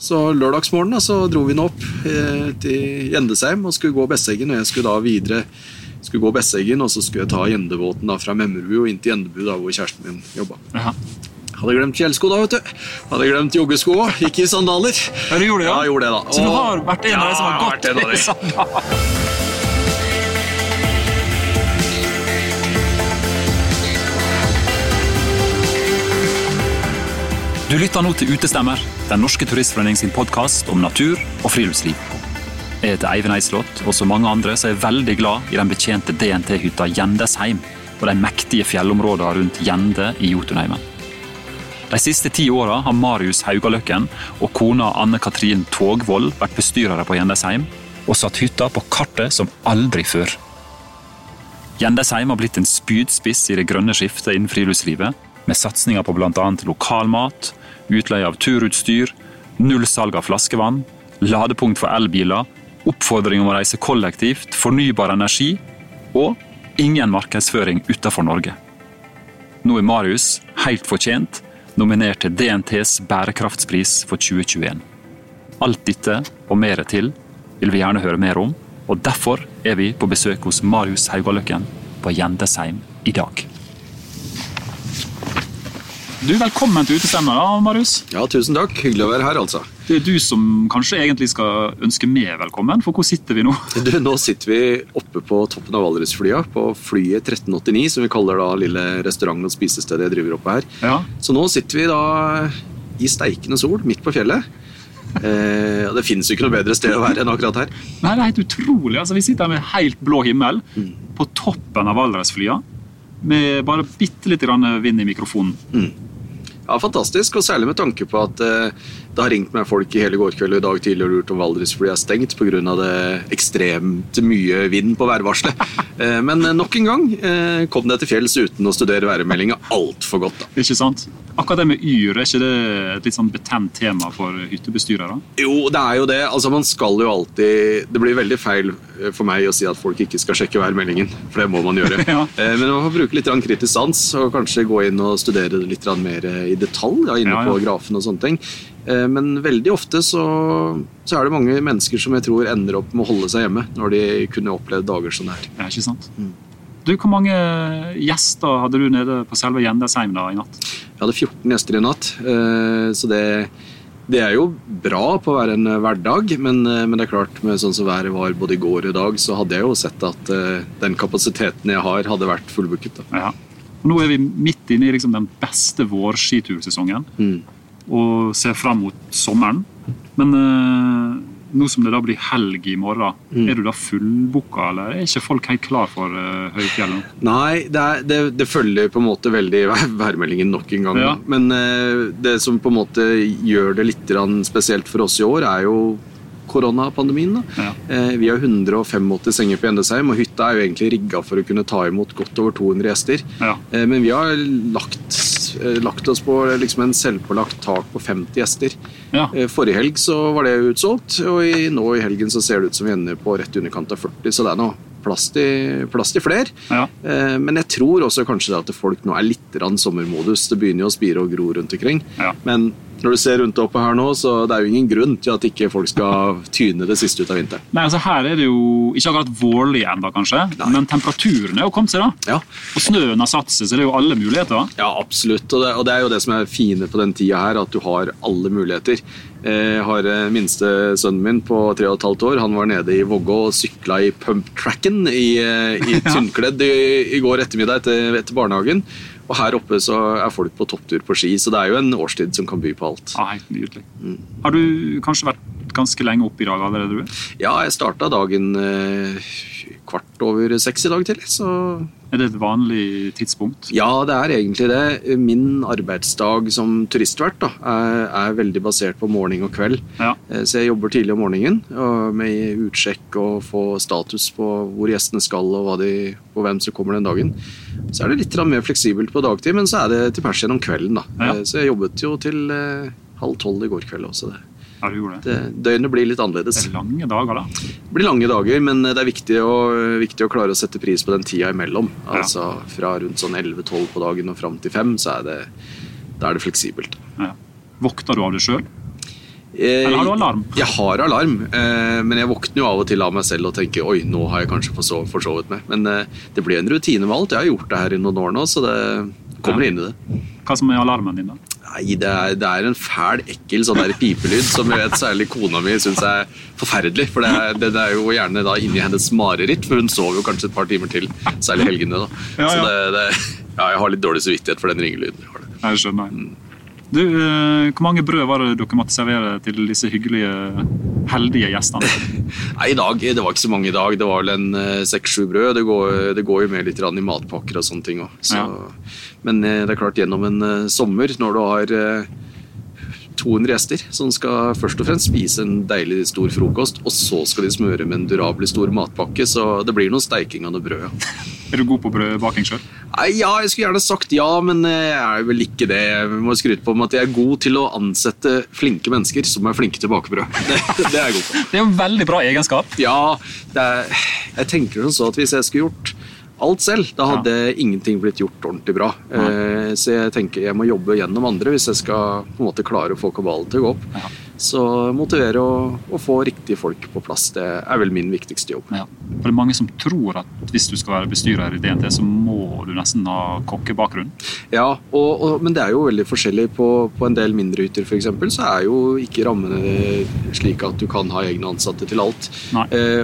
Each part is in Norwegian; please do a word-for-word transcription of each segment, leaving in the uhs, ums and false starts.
Så lørdagsmorgen da, så dro vi nå opp eh, til Gjendesheim og skulle gå Besseggen, og jeg skulle da videre skulle gå Besseggen, og så skulle jeg ta Gjendebåten da fra Memmerbu og inn til Gjendebu da, hvor kjæresten min jobbet. Jaha. Hadde glemt fjellsko da, vet du. Hadde glemt joggesko, gikk i sandaler. Ja, du gjorde det, ja? Ja, jeg gjorde det da. Så du har vært en av de som har ja, gått i sandaler? Du lytter nå til Utestemmer, den norske turistforening sin podcast om natur og friluftsliv. Jeg heter Eivind Eislott, og som mange andre så er jeg veldig glad i den betjente D N T-hytta Gjendesheim og de mektige fjellområdene rundt Gjende i Jotunheimen. De siste ti årene har Marius Haugaløkken og kona Anne-Katrin Togvold vært bestyrere på Gjendesheim og satt hytta på kartet som aldri før. Gjendesheim har blitt en spydspiss i det grønne skiftet innen friluftslivet, med satsninger på blant annet lokalmat, utleie av turutstyr, null salg av flaskevann, ladepunkt for elbiler, oppfordring om å reise kollektivt, fornybar energi og ingen markedsføring utenfor Norge. Nå er Marius, helt fortjent, nominert til D N T's bærekraftspris for tjue tjueen. Alt dette og mer til vil vi gjerne høre mer om, og derfor er vi på besøk hos Marius Haugaløkken på Gjendesheim i dag. Du, velkommen til Utestemmer da, Marius. Ja, tusen takk. Hyggelig å være her, altså. Det er du som kanskje egentlig skal ønske meg velkommen, for hvor sitter vi nå? Du, nå sitter vi oppe på toppen av Valdresflya, på flyet tretten åttini, som vi kaller da lille restaurant og spisested jeg driver oppe her. Ja. Så nå sitter vi da i steikende sol, midt på fjellet. Eh, det finnes jo ikke noe bedre sted å være enn akkurat her. Nei, det er helt utrolig. Altså, vi sitter her med helt blå himmel, mm. på toppen av Valdresflya, med bare bittelitt grann vind i mikrofonen. Mm. Ja, fantastisk, og særlig med tanke på at eh, det har ringt meg folk i hele går kveld og i dag tidlig og lurt om Valdresflya er stengt på grunn av det ekstremt mye vind på værvarselet. eh, men nok en gang eh, kom det til fjells uten å studere værmeldinga alt for godt da. Ikke sant? Akkurat det med yr, er ikke det et litt sånn betent tema for hyttebestyrere? Jo, det er jo det. Altså, man skal jo alltid... Det blir veldig feil for meg å si at folk ikke skal sjekke værmeldingen, for det må man gjøre. ja. eh, men man får bruke litt kritisk sans og kanskje gå inn og studere det litt mer i detalj, ja, inne ja, ja. på grafen og sånne ting. Eh, men veldig ofte så, så er det mange mennesker som jeg tror ender opp med å holde seg hjemme når de kunne oppleve dager sånn her. Ja, ikke sant? Mm. Du, hvor mange gjester hadde du nede på selve Gjendesheim da i natt? Jeg hadde fjorten gjester i natt, eh, så det, det er jo bra på å være en hverdag, men, men det er klart, med sånn som været var både i går og i dag, så hadde jeg jo sett at eh, den kapasiteten jeg har hadde vært fullbooket. Da. Ja. Og nå er vi midt inne i liksom, den beste vårskitursesongen, mm. og ser frem mot sommeren. Men eh, nå som det da blir helg i morgen, mm. er du da fullbooka, eller er ikke folk helt klar for uh, høyfjellet? Nei, det, er, det, det følger på en måte veldig værmeldingen nok en gang. Ja. Men uh, det som på en måte gjør det litt spesielt for oss i år, er jo koronapandemien. Da. Ja. Eh, vi har hundre og åttifem senger på Gjendesheim, og hytta er jo egentlig rigget for å kunne ta imot godt over to hundre gjester. Ja. Eh, men vi har lagt, eh, lagt oss på liksom en selvpålagt tak på femti gjester. Ja. Eh, forrige helg så var det utsolgt, og i, nå i helgen så ser det ut som vi ender på rett i underkant av førti, så det er nå plass til, plass til flere. Ja. Eh, men jeg tror også kanskje at folk nå er litt rann sommermodus. Det begynner jo å spire og gro rundt omkring. Ja. Men når du ser rundt oppe her nå, så det er jo ingen grunn til at ikke folk skal tyne det siste ut av vinteren. Nei, altså her er det jo ikke akkurat vårlig enda kanskje, Nei. men temperaturen er jo kommet seg da. Ja. Og snøen har satt seg, så det er jo alle muligheter. Ja, absolutt. Og det, og det er jo det som er fine på den tida her, at du har alle muligheter. Jeg har minste sønnen min på tre og et halvt år. Han var nede i Vågå og syklet i pump-tracken i, i tynnkledd i, i går ettermiddag etter, etter barnehagen. Og her oppe så er folk på topptur på ski, så det er jo en årstid som kan by på alt. Ja, helt nydelig. Mm. Har du kanskje vært ganske lenge oppe i dag allerede, du? Ja, jeg startet dagen eh, kvart over seks i dag til, så... Er det et vanlig tidspunkt? Ja, det er egentlig det. Min arbeidsdag som turistvert da, er, er veldig basert på morgen og kveld. Ja. Så jeg jobber tidlig om morgenen med utsjekk og få status på hvor gjestene skal og, hva de, og hvem som kommer den dagen. Så er det litt mer fleksibelt på dagtid, men så er det til pers gjennom kvelden. Da. Ja. Så jeg jobbet jo til eh, halv tolv i går kveld også. Det. Ja, du gjorde det. det. Døgnet blir litt annerledes. Det er lange dager da. Det blir lange dager, men det er viktig å, viktig å klare å sette pris på den tida imellom. Ja. Altså fra rundt sånn elleve tolv på dagen og frem til fem, så er det, da er det fleksibelt. Ja. Vokter du av det selv? Eller har du alarm? Jeg har alarm, men jeg våkner jo av og til av meg selv og tenker, oi, nå har jeg kanskje forsovet meg. Men det blir en rutine med alt. Jeg har gjort det her i noen år nå, så det kommer ja. inn i det. Hva som er alarmen din da? Nei, det er, det er en fæl, ekkel sånn der pipelyd, som jeg vet særlig kona mi synes er forferdelig. For det er, det er jo gjerne da inni hennes mareritt, for hun sover jo kanskje et par timer til, særlig helgene da. Ja, ja. Så det, det, ja, jeg har litt dårlig suvittighet for den ringelyden. Jeg skjønner. Mm. Du, hvor mange brød var det dere måtte servere til disse hyggelige, heldige gjestene? Nei, i dag, det var ikke så mange i dag. Det var vel en seks-sju brød. Det går, det går jo med litt i matpakker og sånne ting også. Så, ja. Men det er klart, gjennom en sommer, når du har to hundre gjester som skal først og fremst spise en deilig stor frokost, og så skal de smøre med en durabelig stor matpakke, så det blir noe steiking av det brød. Ja. Er du god på brødbaking selv? Ja, jeg skulle gjerne sagt ja, men jeg er vel ikke det. Jeg må skryte på meg at jeg er god til å ansette flinke mennesker som er flinke til bakebrød. Det, det er jeg god på. Det er jo en veldig bra egenskap. Ja, det er, jeg tenker så at hvis jeg skulle gjort alt selv, da hadde ja. ingenting blitt gjort ordentlig bra. Ja. Så jeg tenker jeg må jobbe gjennom andre hvis jeg skal på en måte klare å få kabalen til å gå opp. Ja. Så motivere å, å få riktige folk på plass, det er vel min viktigste jobb. Ja. For det er mange som tror at hvis du skal være bestyrer i D N T, så må du nesten ha kokkebakgrunn. Ja, og, og, men det er jo veldig forskjellig. På, på en del mindre hytter for eksempel, så er jo ikke rammene slik at du kan ha egne ansatte til alt. Eh,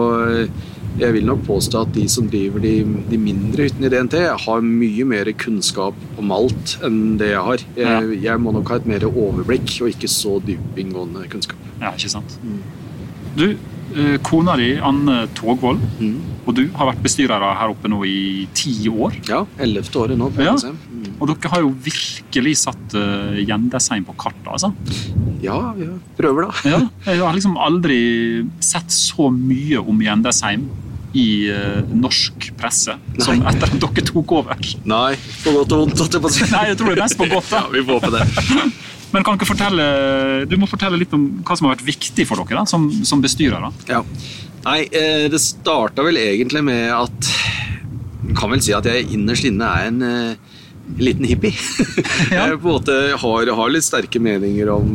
og jeg vil nok påstå at de som driver de, de mindre hyttene i D N T har mye mer kunnskap om alt enn det jeg har. Jeg, jeg må nok ha et mer overblikk og ikke så dypinngående kunnskap. Ja, ikke sant. Mm. Du, kona di, Anne Togvold, mm. og du har vært bestyrere her oppe nå i ti år. Ja, ellevte året nå. Ja. Mm. Og dere har jo virkelig satt uh, Gjendesheim på kartet, altså. Ja, ja, prøver da. Ja, jeg har liksom aldri sett så mye om Gjendesheim i uh, norsk presse Nei. Som etter at dere tok over. Nei, for godt og vondt. Nei, jeg tror det er mest for godt da. Ja, vi får på det. Men kan ikke fortelle, du må fortelle litt om hva som har vært viktig for dere da, som, som bestyrere. Ja. Nei, eh, det startet vel egentlig med at, jeg kan vel si at jeg innerst inne er en eh, liten hippie. Ja. Jeg på en måte har, har litt sterke meninger om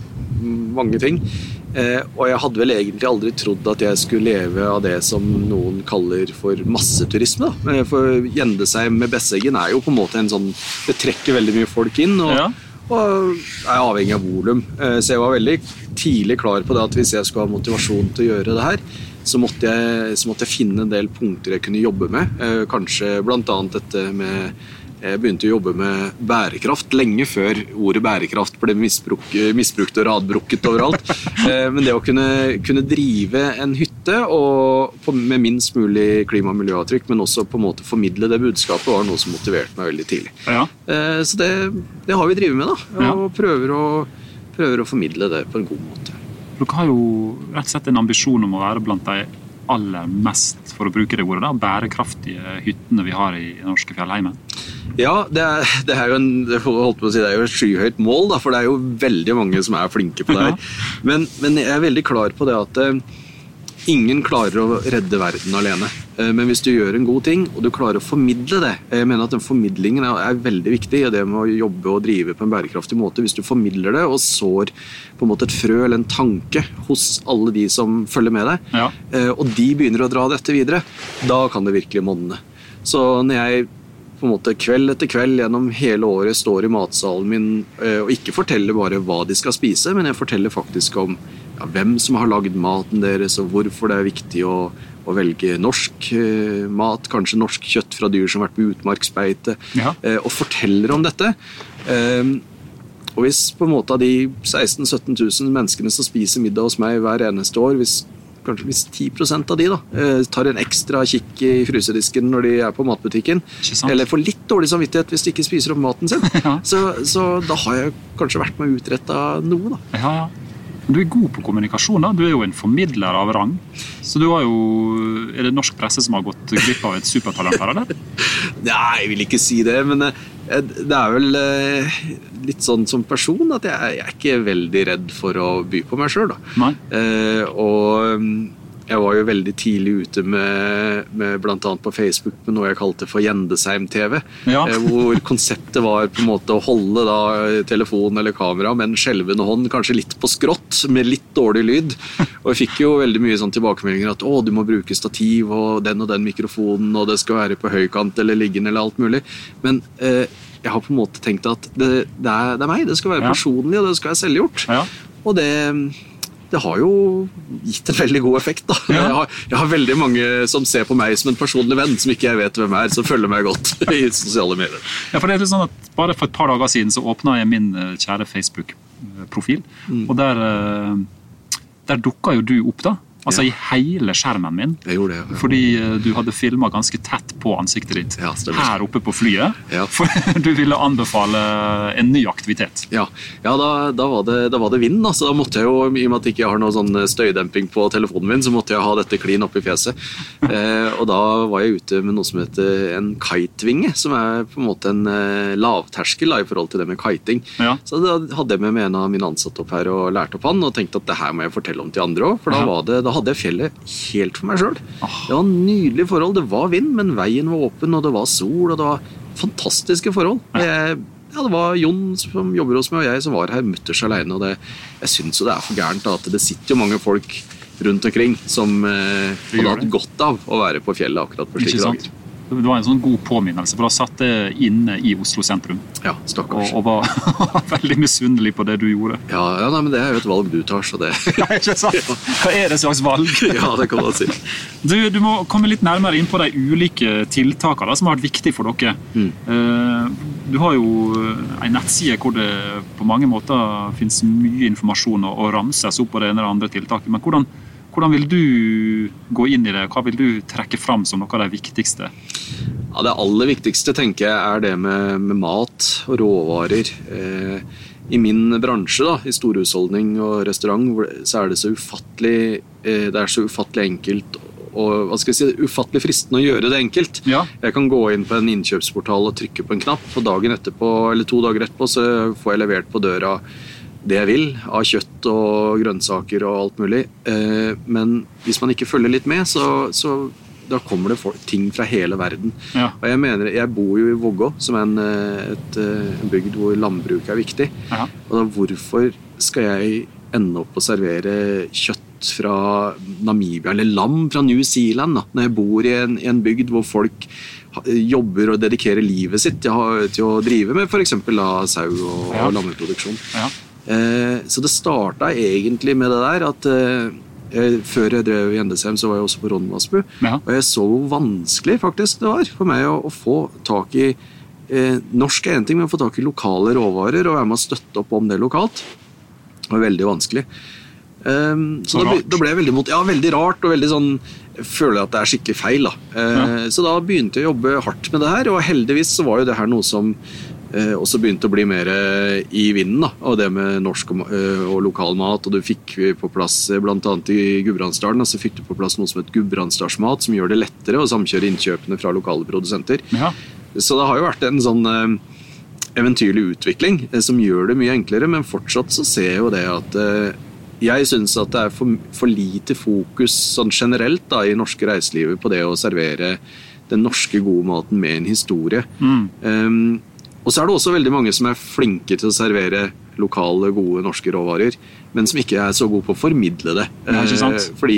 mange ting. Eh, og jeg hadde vel egentlig aldri trodd at jeg skulle leve av det som noen kaller for masseturisme. Da. For Gjendesheim med Besseggen er jo på en måte en sånn, det trekker veldig mye folk inn, og, ja. og er avhengig av volum. Eh, så jeg var veldig tidlig klar på det at hvis jeg skulle ha motivasjon til å gjøre det her, så måtte jeg, så måtte jeg finne en del punkter jeg kunne jobbe med. Eh, kanskje blant annet dette med Jeg begynte å jobbe med bærekraft lenge før ordet bærekraft ble misbruk, misbrukt og radbrukket overalt. Men det å kunne, kunne drive en hytte og på, med minst mulig klima- og miljøavtrykk, men også på en måte formidle det budskapet, var noe som motiverte meg veldig tidlig. Ja. Så det, det har vi drivet med da, og prøver å, prøver å formidle det på en god måte. Dere har jo rett og slett en ambisjon om å være blant de aller mest, for å bruke det ordet, da, bærekraftige hyttene vi har i norske fjellheimen. Ja, det er, det er jo en, det holdt på å si, det er jo et skyhøyt mål, da, for det er jo veldig mange som er flinke på det her. Men, men jeg er veldig klar på det at uh, ingen klarer å redde verden alene. Uh, men hvis du gjør en god ting, og du klarer å formidle det, jeg mener at den formidlingen er, er veldig viktig, og det med å jobbe og drive på en bærekraftig måte. Hvis du formidler det og sår på en måte et frø eller en tanke hos alle de som følger med deg, ja. uh, og de begynner å dra dette videre, da kan det virkelig monne. Så når jeg på en måte kveld etter kveld gjennom hele året står i matsalen min og ikke forteller bare hva de skal spise, men jeg forteller faktisk om ja, hvem som har laget maten deres, og hvorfor det er viktig å, å velge norsk eh, mat, kanskje norsk kjøtt fra dyr som har vært på utmarksbeite, ja. eh, og forteller om dette. Eh, og hvis på en måte av de seksten til sytten tusen menneskene som spiser middag hos meg hver eneste år, hvis kanskje hvis ti prosent av de da, tar en ekstra kikk i frysedisken når de er på matbutikken, eller får litt dårlig samvittighet hvis de ikke spiser opp maten sin, ja. så, så da har jeg kanskje vært med å utrette noe. Da. Ja, ja. Du er god på kommunikasjon, da. Du er jo en formidler av rang. Så du har jo, er det norsk presse som har gått glipp av et supertalent her, eller? Nei, jeg vil ikke si det, men det er vel litt sånn som person at jeg, jeg er ikke veldig redd for å by på meg selv. Da. Nei. Eh, og jeg var jo veldig tidlig ute med, med blant annet på Facebook med noe jeg kalte for Gjendesheim-T V, ja. Hvor konseptet var på en måte å holde da telefon eller kamera med en skjelvende hånd, kanskje litt på skrått, med litt dårlig lyd. Og jeg fikk jo veldig mye sånn tilbakemeldinger at å, du må bruke stativ og den og den mikrofonen, og det skal være på høykant eller liggende eller alt mulig. Men eh, jeg har på en måte tenkt at det, det, er, det er meg, det skal være personlig, og det skal være selvgjort. Ja. Og det... Det har jo gitt en veldig god effekt da. Ja. Jeg, har, jeg har veldig mange som ser på meg som en personlig venn, som ikke jeg vet hvem er, som følger meg godt i sosiale medier. Ja, for det er litt sånn at bare for et par dager siden så åpnet jeg min kjære Facebook-profil, mm. og der, der dukket jo du opp da. Altså ja. I hele skjermen min. Jeg gjorde det, ja. Fordi du hadde filmet ganske tett på ansiktet ditt ja, her oppe på flyet. Ja. For du ville anbefale en ny aktivitet. Ja, ja da, da, var det, da var det vind. Altså, da måtte jeg jo, i og med at jeg ikke har noe sånn støydemping på telefonen min, så måtte jeg ha dette klin opp i fjeset. eh, og da var jeg ute med noe som heter en kitevinge, som er på en måte en eh, lavterskel da, i forhold til det med kiting. Ja. Så da hadde jeg med en av mine ansatte opp her og lærte opp han, og tenkte at det her må jeg fortelle om til andre også, for da var det, da hadde jeg fjellet helt for meg selv. Oh. Det var nydelige forhold, det var vind, men veien var åpen, og det var sol, og det var fantastiske forhold. Jeg, ja, det var Jon som jobber hos meg, og jeg som var her mutters alene, og det, jeg synes jo det er for gærent da, at det sitter jo mange folk rundt omkring som eh, hadde hatt godt av å være på fjellet akkurat på slike dager. Det var en sånn god påminnelse, for da satt jeg inne i Oslo sentrum. Ja, stakkars. Og, og var veldig misunnelig på det du gjorde. Ja, ja nei, men det er jo et valg du tar, så det... Ja, ikke sant? Ja. Hva er det slags valg? Ja, det kan man si. Du, du må komme litt nærmere inn på de ulike tiltakene som har vært viktige for dere. Mm. Du har jo en nettside hvor det på mange måter finnes mye informasjon og ramses opp på det ene eller andre tiltaket, men hvordan Hvordan vil du gå inn i det? Hva vil du trekke frem som noe av det viktigste? Ja, det aller viktigste tenker jeg er det med, med mat og råvarer. Eh, I min bransje, da, i storhusholdning og restaurant, så er det så ufattelig, eh, det er så ufattelig enkelt og hva skal jeg si, ufattelig fristende å gjøre det enkelt. Ja. Jeg kan gå inn på en innkjøpsportal og trykke på en knapp, og dagen etterpå, eller to dager etterpå så får jeg levert på døra det jeg vil, av kjøtt og grønnsaker og alt mulig. Men hvis man ikke følger litt med, så, så da kommer det ting fra hele verden. Ja. Og jeg mener, jeg bor jo i Vågå, som er en, et, en bygd hvor landbruk er viktig. Ja. Og da hvorfor skal jeg ende opp å servere kjøtt fra Namibia, eller lam fra New Zealand, da, når jeg bor i en, i en bygd hvor folk jobber og dedikerer livet sitt til, til å drive med for eksempel da, sau og, ja. og lammeproduksjon. Ja. Eh, så det startet egentlig med det der at eh, jeg, før jeg drev i Gjendesheim så var jeg også på Ronnvassbu, ja. og jeg så hvor vanskelig faktisk det var for meg å, å få tak i eh, norsk er en ting, men å få tak i lokale råvarer og være med å støtte opp om det lokalt. Det var veldig vanskelig. Eh, så så da, da ble jeg veldig mot, ja, veldig rart og veldig sånn, jeg føler at det er skikkelig feil da. Eh, ja. Så da begynte jeg å jobbe hardt med det her, og heldigvis så var jo det her noe som Eh, også begynte å bli mer i vinden da, og det med norsk og, eh, og lokal mat, og du fikk på plass blant annet i Gudbrandsdalen, så fikk du på plass noe som heter Gudbrandsdalsmat, som gjør det lettere å samkjøre innkjøpene fra lokale produsenter. Ja. Så det har jo vært en sånn eh, eventyrlig utvikling eh, som gjør det mye enklere, men fortsatt så ser jeg jo det at eh, jeg synes at det er for, for lite fokus sånn generelt da, i norske reiselivet på det å servere den norske gode maten med en historie. Mm. Um, Og så er det også veldig mange som er flinke til å servere lokale, gode norske råvarer, men som ikke er så gode på å formidle det. Ja, ikke sant? Fordi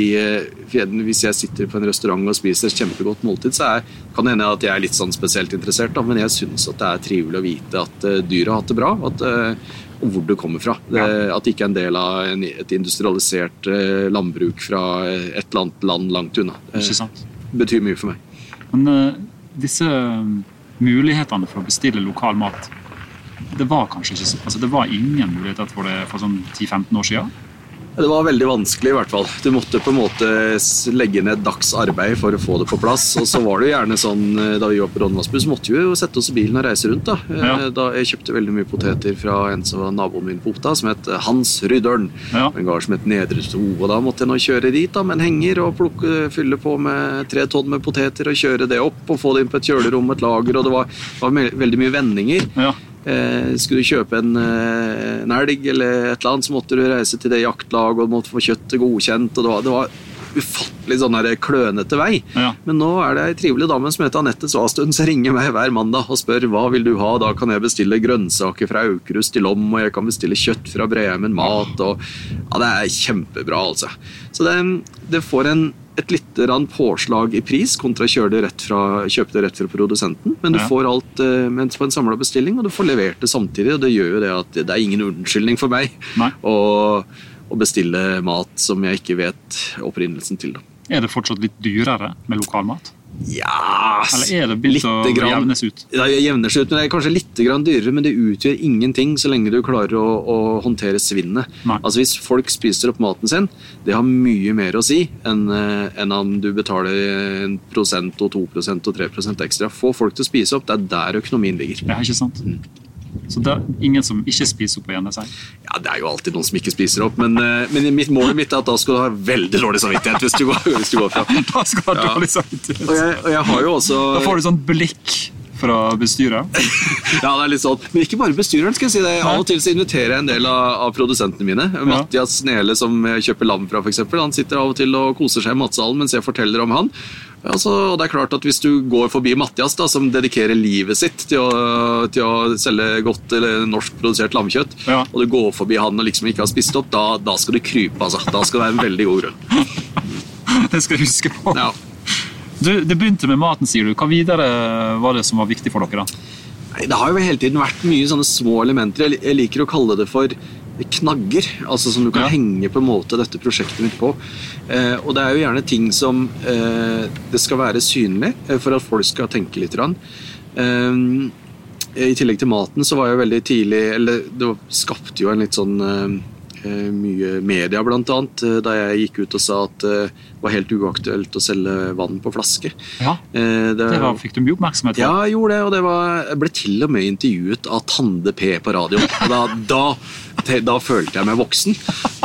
hvis jeg sitter på en restaurant og spiser et kjempegodt måltid, så er, kan det hende at jeg er litt sånn spesielt interessert, da, men jeg synes at det er trivelig å vite at dyret har hatt det bra, at, og hvor det kommer fra. Det, at det ikke er en del av en, et industrialisert landbruk fra et eller annet land langt unna. Det betyr mye for meg. Men uh, disse mulighetene for å bestille lokal mat, det var kanskje ikke, altså det var ingen muligheter for det for sånn ti til femten år siden? Det var veldig vanskelig i hvert fall. Du måtte på en måte legge ned dags arbeid for å få det på plass, og så var det gjerne sånn, da vi var på Ronnvassbu, så måtte vi jo sette oss i bilen og reise rundt da. Ja. Da jeg kjøpte veldig mye poteter fra en som var naboen min på Otta, som het Hans Ryddørn, ja. En gard som het Nedre To, og da måtte jeg nå kjøre dit da, med en henger og plukke, fylle på med tre tonn med poteter og kjøre det opp og få det inn på et kjølerom, et lager, og det var, var veldig mye vendinger. Ja. Eh, skulle du kjøpe en, en elg eller et eller annet, så måtte du reise til det jaktlag og måtte få kjøttet godkjent, og det var, det var ufattelig sånn her klønete vei. Ja. Men nå er det en trivelig dame som heter Annette Svastund, som ringer meg hver mandag og spør hva vil du ha. Da kan jeg bestille grønnsaker fra Aukrust i Lom, og jeg kan bestille kjøtt fra Breheimen Mat. Og, ja, det er kjempebra, altså. Så det, det får en, et litt rann påslag i pris kontra kjøre det rett fra, kjøpe det rett fra produsenten. Men du ja. får alt uh, på en samlet bestilling, og du får levert det samtidig. Og det gjør jo det at det er ingen unnskyldning for meg å, å bestille mat som jeg ikke vet opprinnelsen til. Da. Er det fortsatt litt dyrere med lokalmat? Ja, eller er det begynt å jevnes ut? Ja, det jevner seg ut, men det er kanskje litt grann dyrere, men det utgjør ingenting så lenge du klarer å, å håndtere svinnet. Nei. Altså hvis folk spiser opp maten sin, det har mye mer å si enn, enn om du betaler en prosent og to prosent og tre prosent ekstra. Få folk til å spise opp, det er der økonomien ligger. Ja, ikke sant? Mm. Så det er ingen som ikke spiser opp igjen, det sier? Ja, det er jo alltid noen som ikke spiser opp, men, men mitt mål mitt er at da skal du ha veldig dårlig samvittighet hvis du går, hvis du går fra. Da skal du ha ja. dårlig samvittighet. Og jeg, og jeg har jo også... Da får du sånn blikk fra bestyret. Ja, det er litt sånn. Men ikke bare bestyreren, skal jeg si det. Av og til så inviterer jeg en del av, av produsentene mine. Ja. Mathias Nele, som jeg kjøper lam fra, for eksempel. Han sitter av og til og koser seg i matsalen mens jeg forteller om han. Altså, og det er klart at hvis du går forbi Mathias da, som dedikerer livet sitt til å, til å selge godt eller norsk produsert lamkjøtt, ja. og du går forbi han og liksom ikke har spist opp, da, da skal du krype, altså. Da skal det være en veldig god grunn. Det skal jeg huske på. Ja. Du, det begynte med maten, sier du. Hva videre var det som var viktig for dere da? Nei, det har jo hele tiden vært mye sånne små elementer. Jeg liker å kalle det for knagger, altså som du kan ja. henge på en måte dette prosjektet mitt på. Eh, og det er jo gjerne ting som eh, det skal være synlig eh, for at folk skal tenke litt rann. Eh, I tillegg til maten så var jeg veldig tidlig, eller det skapte jo en litt sånn eh, mye media blant annet, da jeg gikk ut og sa at det var helt uaktuelt å selge vann på flaske. Ja, det, det var, fikk du mye oppmerksomhet for? Ja, jeg gjorde det, og det var, jeg ble til og med intervjuet av Tande P på radio. Og da, da, da følte jeg meg voksen.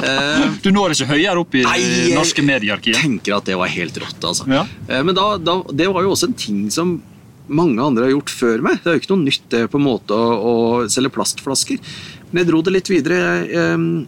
Du når ikke høyere opp i Nei, norske mediearkiet? Jeg tenker at det var helt rått, altså. Ja. Men da, da, det var jo også en ting som mange andre har gjort før meg. Det er jo ikke noe nytt det på en måte å, å selge plastflasker. Men jeg dro det litt videre. Jeg, jeg,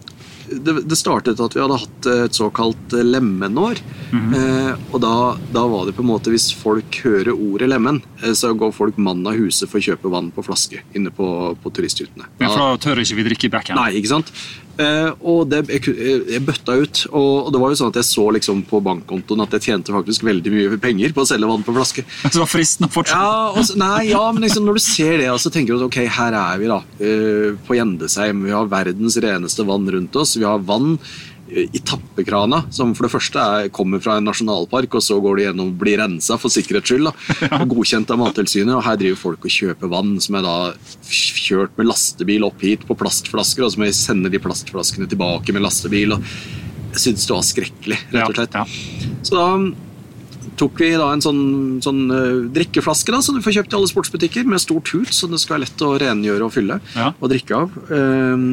Det, det startet at vi hadde hatt et såkalt lemmenår, mm-hmm. eh, og da, da var det på en måte, hvis folk hører ordet lemmen, eh, så går folk mann av huset for å kjøpe vann på flaske inne på, på turisthyttene. Men for da tør ikke vi drikke i bekken? Nei, ikke sant? Eh, og det, jeg, jeg bøtta ut, og, og det var jo sånn at jeg så liksom på bankkontoen at jeg tjente faktisk veldig mye penger på å selge vann på flaske. Så var fristende fortsatt? Ja, også, nei, ja, men liksom, når du ser det, så tenker du at ok, her er vi da, eh, på Gjendesheim, vi har verdens reneste vann rundt oss, vi har vann i tappekrana, som for det første er, kommer fra en nasjonalpark, og så går det gjennom, blir renset for sikkerhets skyld, da, og godkjent av Mattilsynet, og her driver folk og kjøper vann, som er da kjørt med lastebil opp hit på plastflasker, og så må jeg sende de plastflaskene tilbake med lastebil, og jeg synes det var skrekkelig, rett og slett. Ja, ja. Så da tok vi da en sånn, sånn uh, drikkeflaske da, som du får kjøpt i alle sportsbutikker, med stort hut, så det skal være lett å rengjøre og fylle, ja. og drikke av. Um,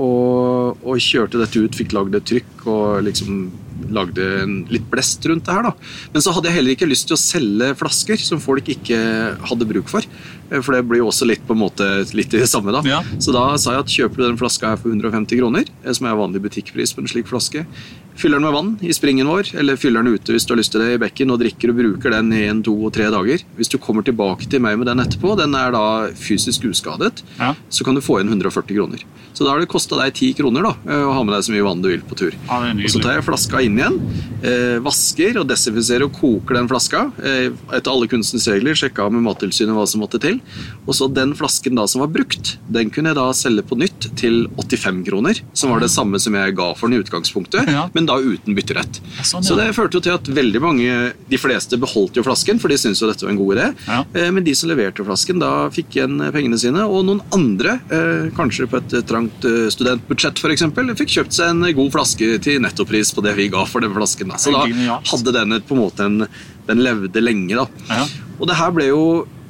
og, og kjørte dette ut, fikk lagd et trykk, og liksom lagde en litt blest rundt det her da. Men så hadde jeg heller ikke lyst til å selge flasker som folk ikke hadde bruk for, for det blir jo også litt på en måte litt det samme da. Ja. Så da sa jeg at kjøper du den flaska her for hundre og femti kroner, som er vanlig butikkpris på en slik flaske, fyller den med vann i springen vår, eller fyller den ute hvis du har lyst til det i bekken, og drikker og bruker den i en, to og tre dager. Hvis du kommer tilbake til meg med den etterpå, den er da fysisk uskadet, ja. så kan du få inn hundre og førti kroner. Så da har det kostet deg ti kroner da, å ha med deg så mye vann du vil på tur. Ja, og så tar jeg flaska inn igjen, eh, vasker og desinfiserer og koker den flaska, eh, etter alle kunstens regler, sjekket med Mattilsynet hva som måtte til, og så den flasken da som var brukt, den kunne jeg da selge på nytt til åttifem kroner, som var det samme som jeg ga for den i utgangspunktet, ja. men da uten bytterett. Sånn, ja. Så det førte jo til at veldig mange, de fleste beholdt jo flasken, for de syntes jo dette var en god idé. Ja. Eh, men de som leverte flasken, da fikk igjen pengene sine, og noen andre, eh, kanskje på et trangt eh, studentbudsjett for eksempel, fikk kjøpt seg en god flaske til nettopris på det vi ga for den flasken. Da. Så da hadde den på en måte en, den levde lenge da. Ja. Og det her ble jo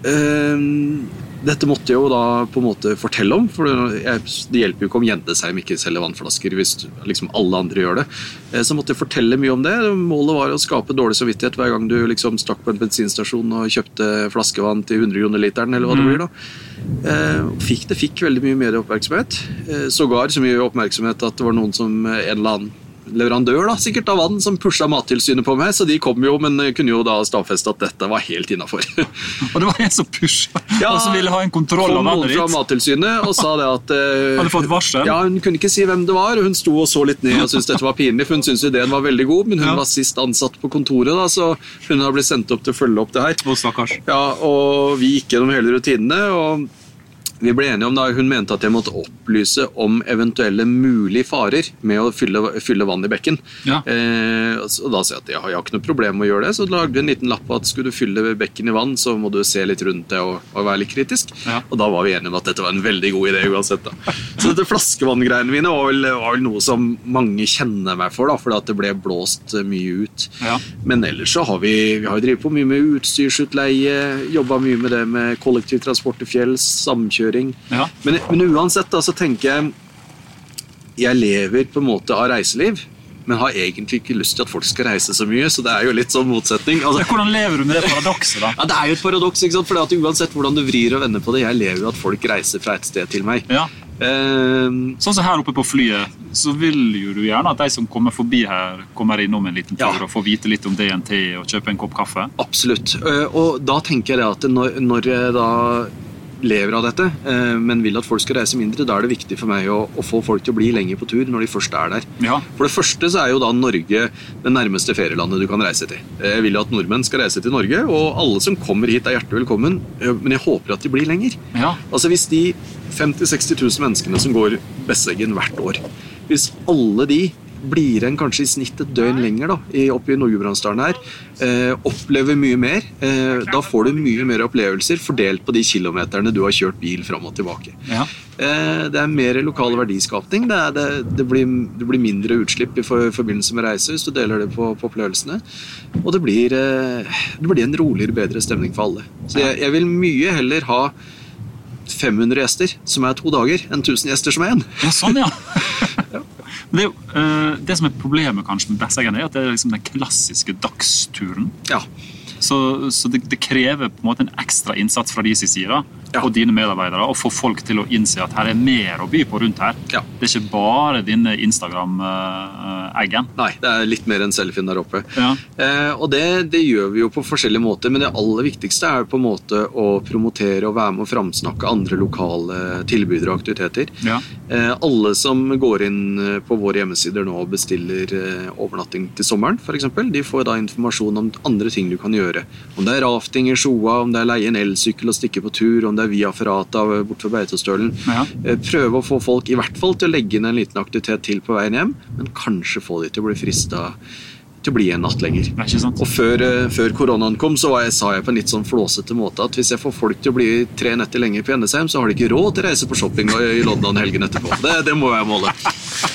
eh, dette måtte jeg jo da på en måte fortelle om, for jeg, det hjelper jo ikke om Gjendesheim ikke selger vannflasker hvis liksom alle andre gjør det. Så måtte jeg fortelle mye om det. Målet var å skape dårlig samvittighet hver gang du liksom stakk på en bensinstasjon og kjøpte flaskevann til hundre kroner literen, eller hva det blir da. Fikk, det fikk veldig mye mer oppmerksomhet. Sågar så mye oppmerksomhet at det var noen som en eller annen leverandør da, sikkert av vann som pushet mattilsynet på meg, så de kom jo, men kunne jo da stadfeste at dette var helt innenfor. Og det var en som pushet, ja, og som ville ha en kontroll av vannet ditt? Kom noen fra mattilsynet og sa det at... Uh, Hadde fått varsel? Ja, hun kunne ikke si hvem det var, og hun sto og så litt ned og syntes dette var pinlig, for hun syntes ideen var veldig god, men hun ja. var sist ansatt på kontoret da, så hun har blitt sendt opp til å følge opp det her. Å, stakkars. Ja, og vi gikk gjennom hele rutinene, og vi ble enige om da, hun mente at jeg måtte opplyse om eventuelle mulige farer med å fylle, fylle vann i bekken. Ja. Eh, og da sa jeg at jeg har, jeg har ikke noe problem med å gjøre det, så lagde vi en liten lapp at skulle du fylle bekken i vann, så må du se litt rundt det og, og være litt kritisk. Ja. Og da var vi enige om at dette var en veldig god idé uansett da. Så dette flaskevanngreiene mine var vel, var vel noe som mange kjenner meg for da, fordi at det ble blåst mye ut. Ja. Men ellers så har vi, vi har drevet på mye med utstyrsutleie, jobbet mye med det med kollektivtransport til fjells, samkjøring. Ja. Men, men uansett da, så tenker jeg jeg lever på en måte av reiseliv, men har egentlig ikke lyst til at folk skal reise så mye, så det er jo litt sånn motsetning. Altså, hvordan lever du med det paradokset da? Ja, det er jo et paradoks, ikke sant? For at uansett hvordan du vrir og vender på det, jeg lever jo at folk reiser fra et sted til meg. Ja. Uh, sånn som her oppe på flyet, så vil jo du gjerne at de som kommer forbi her kommer innom en liten tur ja. og får vite litt om D N T og kjøpe en kopp kaffe. Absolutt, uh, og da tenker jeg at når, når jeg da lever av dette, men vil at folk skal reise mindre, da er det viktig for meg å, å få folk til å bli lenger på tur når de først er der. Ja. For det første så er jo da Norge det nærmeste ferielandet du kan reise til. Jeg vil jo at nordmenn skal reise til Norge, og alle som kommer hit er hjertelig velkommen, men jeg håper at de blir lenger. Ja. Altså hvis de femti til seksti tusen menneskene som går Besseggen hvert år, hvis alle de blir en kanskje i snitt et døgn lenger da, oppe i Nord-Gudbrandsdalen her, eh, opplever mye mer, eh, da får du mye mer opplevelser fordelt på de kilometerne du har kjørt bil frem og tilbake. Ja. Eh, det er mer lokal verdiskapning, det, er det, det, blir, det blir mindre utslipp i for, forbindelse med reise hvis du deler det på, på opplevelsene, og det blir, eh, det blir en roligere, bedre stemning for alle. Så jeg, jeg vil mye heller ha fem hundre gjester som er to dager, enn tusen gjester som er en. Ja, sånn ja. Ja. Det, er jo, uh, det som er problemet kanskje med Besseggen er at det er liksom den klassiske dagsturen. Ja. Så, så det, det krever på en måte en ekstra innsats fra de sin side, ja. og dine medarbeidere, å få folk til å innse at her er mer å by på rundt her. Ja. Det er ikke bare dine Instagram-eggen. Nei, det er litt mer enn selfien der oppe. Ja. Eh, og det, det gjør vi jo på forskjellige måter, men det aller viktigste er på en måte å promotere og være med og framsnakke andre lokale tilbydere og aktiviteter. Ja. Eh, alle som går inn på våre hjemmesider nå og bestiller eh, overnatting til sommeren, for eksempel, de får da informasjon om andre ting du kan gjøre. Om det er rafting i Sjoa, om det er leie en elsykkel og stikke på tur, om det er via Ferrata bort fra Beitostølen. Ja. Prøve å få folk i hvert fall til å legge inn en liten aktivitet til på veien hjem, men kanskje få de til å bli fristet til å bli en natt lenger. Og før, før koronaen kom, så var jeg, sa jeg på en litt sånn flåsete måte at hvis jeg får folk til å bli tre netter lenger på Jendesheim, så har de ikke råd til å reise på shopping i London helgen etterpå. Det, det må være målet.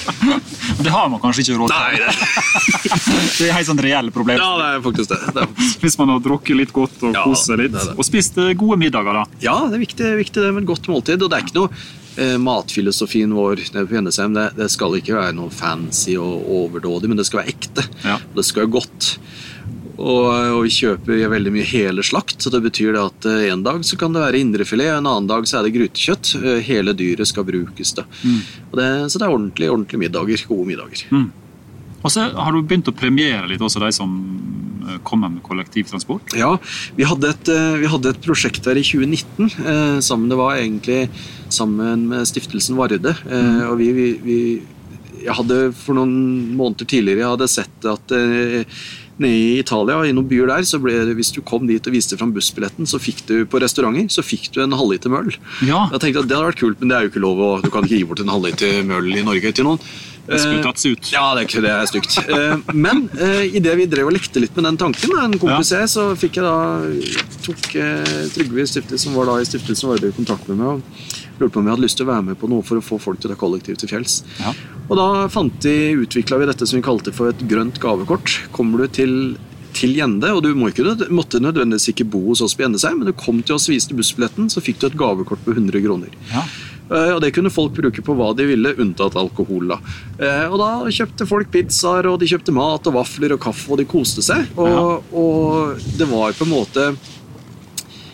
Det har man kanskje ikke råd til. Nei, det. Det er helt sånn reelle problem. Ja, det er faktisk det. det er faktisk. Hvis man har drukket litt godt og ja, koset litt, det det. Og spist gode middager da. Ja, det er viktig, viktig det med et godt måltid, og det er ikke noe eh, matfilosofien vår nede på Jendesheim, det, det skal ikke være noe fancy og overdådig, men det skal være ekte. Ja. Det skal være godt. Og, og vi kjøper veldig mye hele slakt, så det betyr det at uh, en dag så kan det være indrefilet, en annen dag så er det grytekjøtt. Uh, hele dyret skal brukes da. Mm. Og det, så det er ordentlig, ordentlig middager, gode middager. Mm. Og så har du begynt å premiere litt også de som uh, kommer med kollektivtransport? Ja, vi hadde et, uh, vi hadde et prosjekt her i tjue nitten, uh, sammen, det var egentlig sammen med Stiftelsen Varde, uh, mm. og vi, vi, vi, jeg hadde for noen måneder tidligere, jeg hadde sett at uh, nede i Italia, i noen byer der, så ble det, hvis du kom dit og viste frem bussbilletten, så fikk du på restauranter, så fikk du en halvliter møl. Ja. Jeg tenkte at det hadde vært kult, men det er jo ikke lov, og du kan ikke gi bort en halvliter møl i Norge til noen. Det skulle tatt seg ut. Ja, det er ikke det, er stygt. Men i det vi drev og lekte litt med den tanken, en kompis jeg, så fikk jeg da, tok Trygve i stiftelsen, som var da i stiftelsen, var det i kontakt med meg, og lurte på om jeg hadde lyst til å være med på noe for å få folk til det kollektivt til fjells. Ja. Og da fant de, utviklet vi dette som vi kalte for et grønt gavekort. Kommer du til, til Gjende, og du må ikke, måtte nødvendigvis ikke bo hos oss på Gjendesheim, men du kom til oss, viste bussbilletten, så fikk du et gavekort på hundre kroner. Ja. Og det kunne folk bruke på hva de ville, unntatt alkohol da. Og da kjøpte folk pizzaer, og de kjøpte mat og vafler og kaffe, og de koste seg. Og, ja. og det var på en måte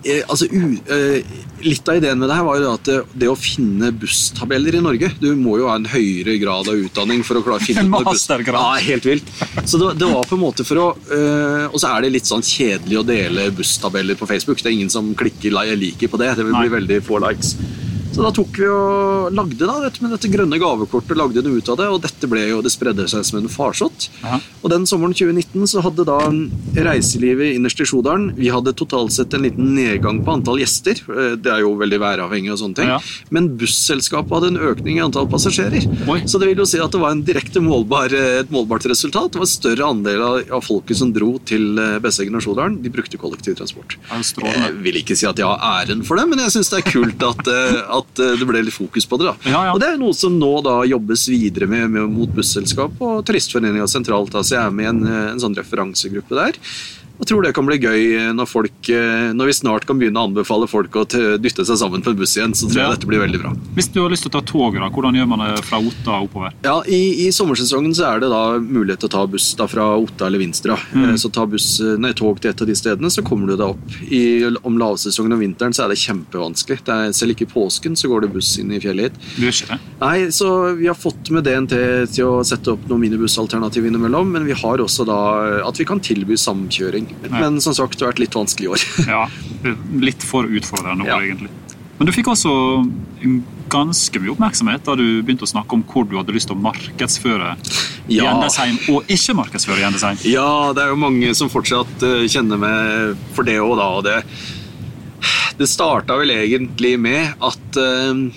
Eh, altså, u, eh, litt av ideen med det her var jo at det, det å finne busstabeller i Norge, du må jo ha en høyere grad av utdanning for å klare å finne en buss. mastergrad. Ja, helt vilt. Så det, det var på en måte for å, eh, og så er det litt sånn kjedelig å dele busstabeller på Facebook. Det er ingen som klikker liker på det, det vil bli Nei. veldig få likes. Så da tok vi og lagde da, dette med dette grønne gavekortet, lagde det ut av det, og dette ble jo, det spredde seg som en farsott. Aha. Og den sommeren tjue nitten så hadde da reiselivet innerst i Sjodalen, vi hadde totalt sett en liten nedgang på antall gjester, det er jo veldig væravhengig og sånne ting, ja. Men busselskapet hadde en økning i antall passasjerer. Oi. Så det vil jo si at det var en direkte målbar, et målbart resultat. Det var en større andel av, av folket som dro til Besseggen og Sjodalen, de brukte kollektivtransport. Jeg vil ikke si at jeg har æren for det, men jeg synes det er kult at, at at det ble litt fokus på det da. Ja, ja. Og det er noe som nå da jobbes videre med, med mot busselskap og turistforeningen sentralt, da, så jeg er med i en, en sånn referansegruppe der. Jeg tror det kan bli gøy når, folk, når vi snart kan begynne å anbefale folk å dytte seg sammen på en buss igjen, så tror jeg ja. dette blir veldig bra. Hvis du har lyst til å ta tog, da, hvordan gjør man det fra Otta oppover? Ja, i, i sommersesongen så er det da mulighet til å ta buss da fra Otta eller Vinstra. Mm. Så ta buss, nei, tog til et av de stedene, så kommer du da opp. I, om lavsesongen og vinteren så er det kjempevanskelig. Det er, selv ikke i påsken så går det buss inn i fjellet hit. Du gjør ikke det? Nei, så vi har fått med D N T til å sette opp noen minibussalternativ innimellom, men vi har også da at vi kan tilby samkjøring. Men, men som sagt, det har vært litt vanskelig i år. Ja, litt for utfordrende ja. egentlig. Men du fikk også ganske mye oppmerksomhet da du begynte å snakke om hvor du hadde lyst til å markedsføre ja. Gjendesheim og ikke markedsføre Gjendesheim. Ja, det er jo mange som fortsatt uh, kjenner meg for det og da. Og det, det startet vel egentlig med at uh,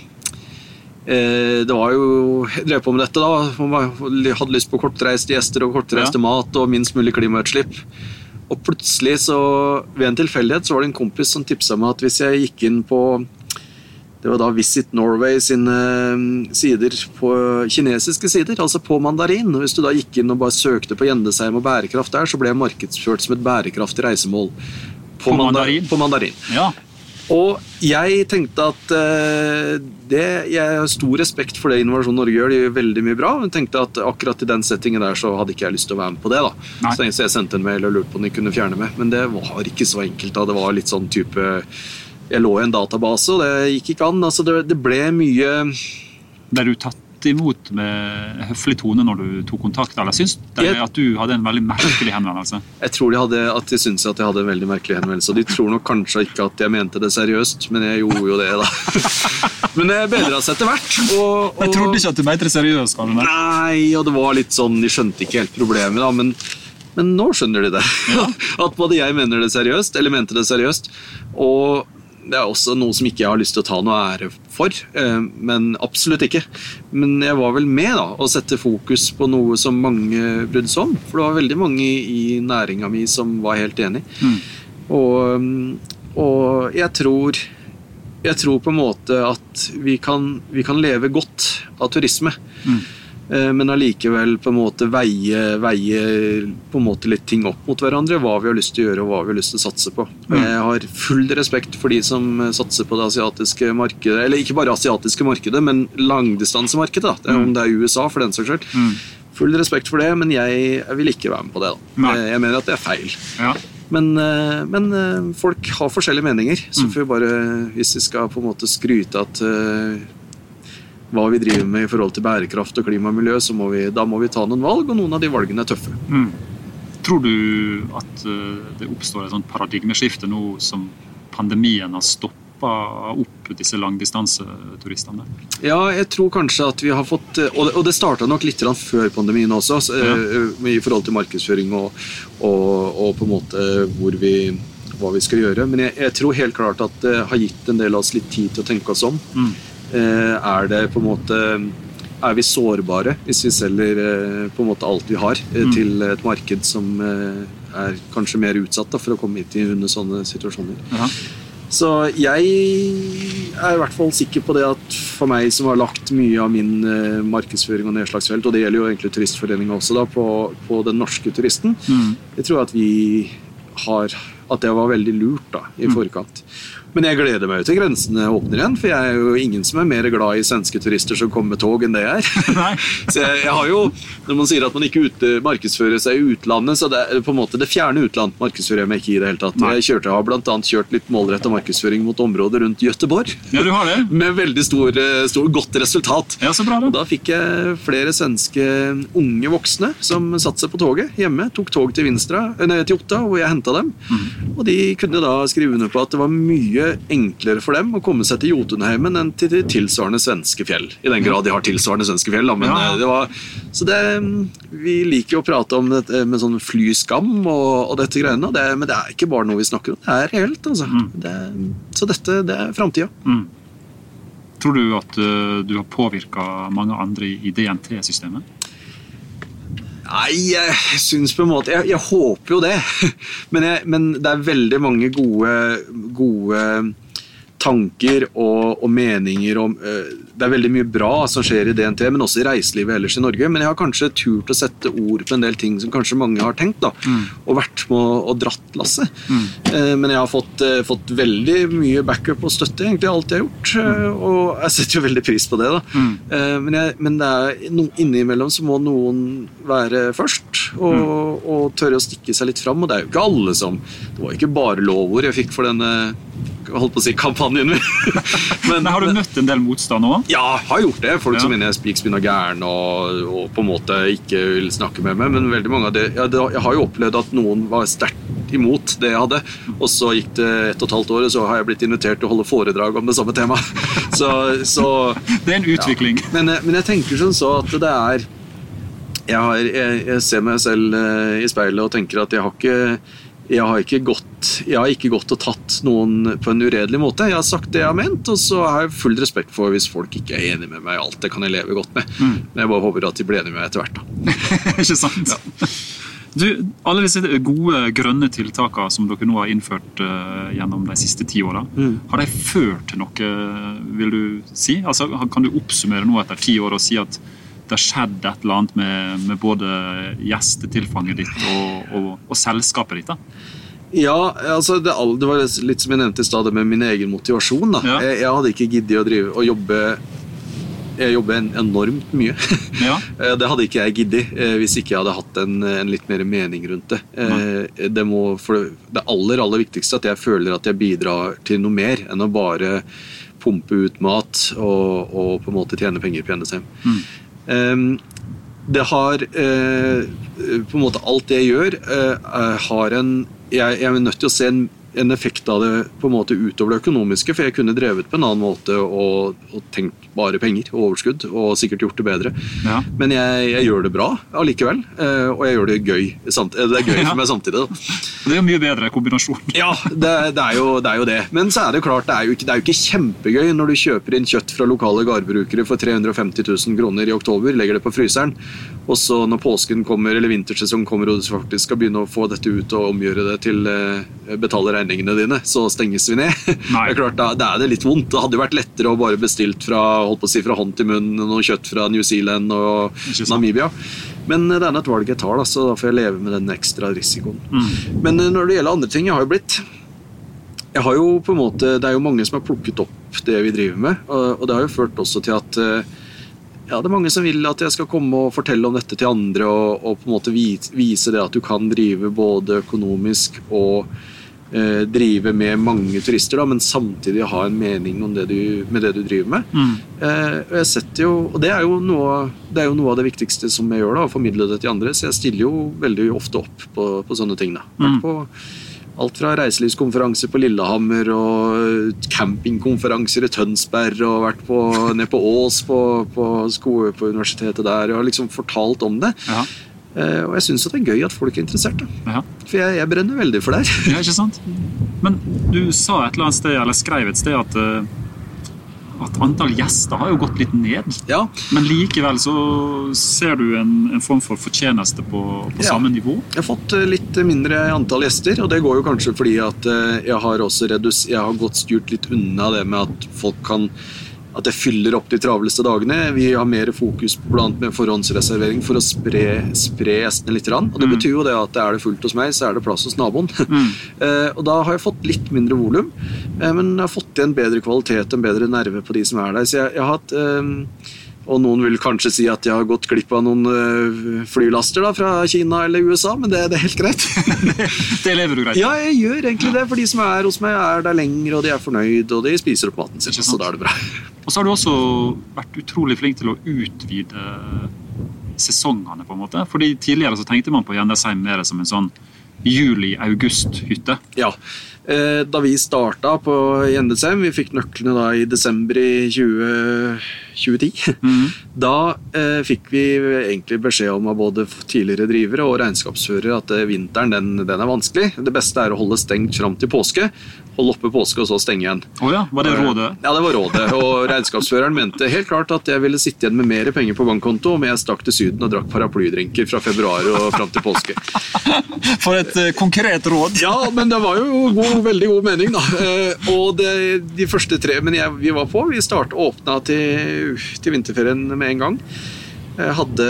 det var jo, jeg drev på med dette da, man hadde lyst på kortreiste gjester og kortreiste ja. mat og minst mulig klimautslipp. Og plutselig så, ved en tilfeldighet, så var det en kompis som tipset meg at hvis jeg gikk inn på, det var da Visit Norway sine sider, på kinesiske sider, altså på mandarin, og hvis du da gikk inn og bare søkte på Gjendesheim og bærekraft der, så ble jeg markedsført som et bærekraftig reisemål. På, på mandarin? På mandarin. Ja. Og jeg tenkte at uh, det, jeg har stor respekt for det Innovasjon Norge gjør, de gjør veldig mye bra, men tenkte at akkurat i den settingen der så hadde ikke jeg lyst til å være med på det da. Nei. Så jeg sendte en mail og lurte på om de kunne fjerne meg, men det var ikke så enkelt da, det var litt sånn type, jeg lå i en database og det gikk ikke an, altså det, det ble mye... Der du tatt imot med høflig tone når du tok kontakt, eller synes det at du hadde en veldig merkelig henvendelse? Jeg tror de, hadde, at de syntes at jeg hadde en veldig merkelig henvendelse, og de tror nok kanskje ikke at jeg mente det seriøst, men jeg gjorde jo det da. Men det bedret seg etter hvert. Og, og... Jeg trodde ikke at du mente det seriøst, kan du? Nei, og det var litt sånn, de skjønte ikke helt problemet da, men, men nå skjønner de det. Ja. At både jeg mener det seriøst, eller mente det seriøst, og det er også noe som ikke jeg har lyst til å ta noe ære for, men absolutt ikke. Men jeg var vel med da, å sette fokus på noe som mange brydde seg om, for det var veldig mange i næringen min som var helt enig. Mm. Og, og jeg tror, jeg tror på en måte at vi kan, vi kan leve godt av turisme. Mm. Men allikevel på en måte veie, veie på en måte litt ting opp mot hverandre, hva vi har lyst til å gjøre og hva vi har lyst til å satse på. Mm. Jeg har full respekt for de som satser på det asiatiske markedet, eller ikke bare asiatiske markedet, men langdistansemarkedet da, det er, om det er U S A for den saks skyld. Mm. Full respekt for det, men jeg, jeg vil ikke være med på det da. Nei. Jeg mener at det er feil. Ja. Men, men folk har forskjellige meninger, så får vi bare, hvis vi skal på en måte skryte at hva vi driver med i forhold til bærekraft og klima og miljø, så må vi, da må vi ta noen valg, og noen av de valgene er tøffe. Mm. Tror du at det oppstår et sånt paradigmeskifte nå som pandemien har stoppet opp disse langdistanseturistene? Ja, jeg tror kanskje at vi har fått, og det startet nok litt før pandemien også, ja. I forhold til markedsføring og, og, og på en måte hvor vi, hva vi skal gjøre, men jeg, jeg tror helt klart at det har gitt en del av oss litt tid til å tenke oss om. Mm. Er det på en måte, er vi sårbare hvis vi selger på en måte alt vi har mm. til et marked som er kanskje mer utsatt da, for å komme hit under sånne situasjoner. Ja. Så jeg er i hvert fall sikker på det at for meg som har lagt mye av min markedsføring og nedslagsfelt, og det gjelder jo egentlig turistforeningen også da, på, på den norske turisten, mm. jeg tror at vi har, at det var veldig lurt da, i forkant. Men jeg gleder meg jo til grensene åpner igjen, for jeg er jo ingen som er mer glad i svenske turister som kommer med tog enn det jeg er. Nei. Så jeg, jeg har jo, når man sier at man ikke ute, markedsfører seg i utlandet, så det er på en måte det fjerne utland markedsfører jeg meg ikke i det hele tatt. Nei. Jeg kjørte, jeg har blant annet kjørt litt målrettet markedsføring mot områder rundt Göteborg. Ja, du har det. Med veldig stor, stor, godt resultat. Ja, så bra da. Da fikk jeg flere svenske unge voksne som satt seg på toget hjemme, tok tog til Vinstra, nei, til Otta, hvor jeg hentet dem. Mm. Og de kunne da skrive under på at det var mye enklere for dem å komme seg til Jotunheimen enn til de tilsvarende svenske fjell. I den grad de har tilsvarende svenske fjell, da. Men ja. det var, så det, vi liker jo å prate om dette med sånn flyskam og, og dette greiene, og det, men det er ikke bare noe vi snakker om, det er reelt, altså. Mm. Det, så dette, det er fremtiden. Mm. Tror du at uh, du har påvirket mange andre i D N T-systemet? Nei, jeg synes på en måte, jeg, jeg håper jo det, men, jeg, men det er veldig mange gode, gode tanker og, og meninger om, uh, det er veldig mye bra som skjer i D N T, men også i reiselivet ellers i Norge, men jeg har kanskje turt å sette ord på en del ting som kanskje mange har tenkt da, mm. og vært med og dratt lasset. Mm. Uh, men jeg har fått, uh, fått veldig mye backup og støtte, egentlig alt jeg har gjort, uh, og jeg setter jo veldig pris på det da. Mm. Uh, men, jeg, men det er no, innimellom så må noen være først, og, mm. og tørre å stikke seg litt fram, og det er jo ikke alle som, det var ikke bare lovord jeg fikk for denne holdt på å si kampanjen min. Men, men har du møtt en del motstand også? Ja, har gjort det. Folk ja. Som mener jeg spikspinn og gæren og, og på en måte ikke vil snakke med meg, men veldig mange av det, ja, det jeg har jo opplevd at noen var sterkt imot det jeg hadde, og så gikk det ett og et halvt år, og så har jeg blitt invitert til å holde foredrag om det samme tema. Så, så det er en utvikling. Ja. Men, men jeg tenker sånn så at det er jeg, har, jeg, jeg ser meg selv i speilet og tenker at jeg har ikke Jeg har, ikke gått, jeg har ikke gått og tatt noen på en uredelig måte. Jeg har sagt det jeg har ment, og så har jeg full respekt for hvis folk ikke er enige med meg i alt. Det kan jeg leve godt med. Mm. Men jeg bare håper at de blir enige med meg etter hvert. Da. Ikke sant? Ja. Du, alle disse gode grønne tiltakene som dere nå har innført uh, gjennom de siste ti årene, mm. har de ført til noe, vil du si? Altså, kan du oppsummere nå etter ti år og si at det har skjedd et eller annet med, med både gjestetilfanget ditt og, og, og selskapet ditt da? Ja, altså det, det var litt som jeg nevnte i stedet med min egen motivasjon da. Ja. Jeg, jeg hadde ikke giddet å drive og jobbe jeg jobber en, enormt mye. Ja. Det hadde ikke jeg giddet hvis ikke jeg hadde hatt en, en litt mer mening rundt det. Ja. Det, må, for det aller, aller viktigste er at jeg føler at jeg bidrar til noe mer enn å bare pumpe ut mat og, og på en måte tjene penger på N S M. Mm. Um, det har uh, på en måte alt det jeg gjør uh, har en jeg, jeg er nødt til å se en, en effekt av det på en måte utover det økonomiske, for jeg kunne drevet på en annen måte og, og tenkt bare penger og overskudd og sikkert gjort det bedre, ja. Men jeg, jeg gjør det bra allikevel, uh, og jeg gjør det gøy samt, det er gøy for meg samtidig da. Det er jo mye bedre kombinasjon. Ja, det, det, er jo, det er jo det, men så er det klart det er jo ikke, det er jo ikke kjempegøy når du kjøper inn kjøtt fra lokale gårdbrukere for tre hundre og femti tusen kroner i oktober, legger det på fryseren, og så når påsken kommer eller vintersesong kommer og du faktisk skal begynne å få dette ut og omgjøre det til uh, betale regningene dine, så stenges vi ned. Det er klart, da, da er det litt vondt. Det hadde jo vært lettere å bare bestilt fra, holdt på å si, fra hånd til munn noe kjøtt fra New Zealand og Namibia. Men det er et valg jeg tar, da, så da får jeg leve med den ekstra risikoen. Mm. Men når det gjelder andre ting, jeg har jo blitt jeg har jo på en måte, det er jo mange som har plukket opp det vi driver med, og, og det har jo ført også til at ja, det er mange som vil at jeg skal komme og fortelle om dette til andre og, og på en måte vise, vise det at du kan drive både økonomisk og eh, drive med mange turister da, men samtidig ha en mening om det du, med det du driver med. Mm. Eh, og jeg setter jo, og det er jo, noe, det er jo noe av det viktigste som jeg gjør da, å formidle det til andre, så jeg stiller jo veldig ofte opp på, på sånne ting da. Mm. På alt fra reiselivskonferanser på Lillehammer og campingkonferanser i Tønsberg og vært på, ned på Ås på, på skole på universitetet der og liksom fortalt om det. Ja. Eh, og jeg synes at det er gøy at folk er interessert da. Ja. For jeg, jeg brenner veldig for det her. Ja, ikke sant? Men du sa et eller annet sted, eller skrev et sted at uh... at antall gjester har jo gått litt ned, ja. Men likevel så ser du en, en form for fortjeneste på, på ja. Samme nivå. Jeg har fått litt mindre antall gjester, og det går jo kanskje fordi at jeg har også redus, jeg har gått styrt litt unna det med at folk kan at jeg fyller opp de travleste dagene. Vi har mer fokus blant med forhåndsreservering for å spre, spre gjestene litt rann. Og det betyr jo det at er det fullt hos meg, så er det plass hos naboen. Mm. eh, og da har jeg fått litt mindre volum, eh, men jeg har fått en bedre kvalitet, en bedre nerve på de som er der. Så jeg, jeg har hatt... Eh, og noen vil kanskje si at jeg har gått glipp av noen uh, flylaster da, fra Kina eller U S A, men det, det er helt greit. Det lever du greit? Ja, jeg gjør egentlig det, for de som er hos meg er der lenger, og de er fornøyd, og de spiser opp maten sin, så da er det bra. Og så har du også vært utrolig flink til å utvide sesongene på en måte, fordi tidligere så tenkte man på Jendelsheim mer som en sånn juli-august-hytte. Ja, eh, da vi startet på Jendelsheim, vi fikk nøklene da i desember i tjue ti, mm. da eh, fikk vi egentlig beskjed om av både tidligere drivere og regnskapsførere at eh, vinteren den, den er vanskelig. Det beste er å holde stengt frem til påske, holde oppe påske og så stenge igjen. Oh ja, var det rådet? Ja, det var rådet, og regnskapsføreren mente helt klart at jeg ville sitte igjen med mer penger på bankkonto om jeg stakk til syden og drakk paraplydrinker fra februar og frem til påske. For et uh, konkret råd. Ja, men det var jo god, veldig god mening da. Uh, og det, de første tre, men jeg, vi var på, vi startet åpnet til til vinterferien med en gang. Jeg hadde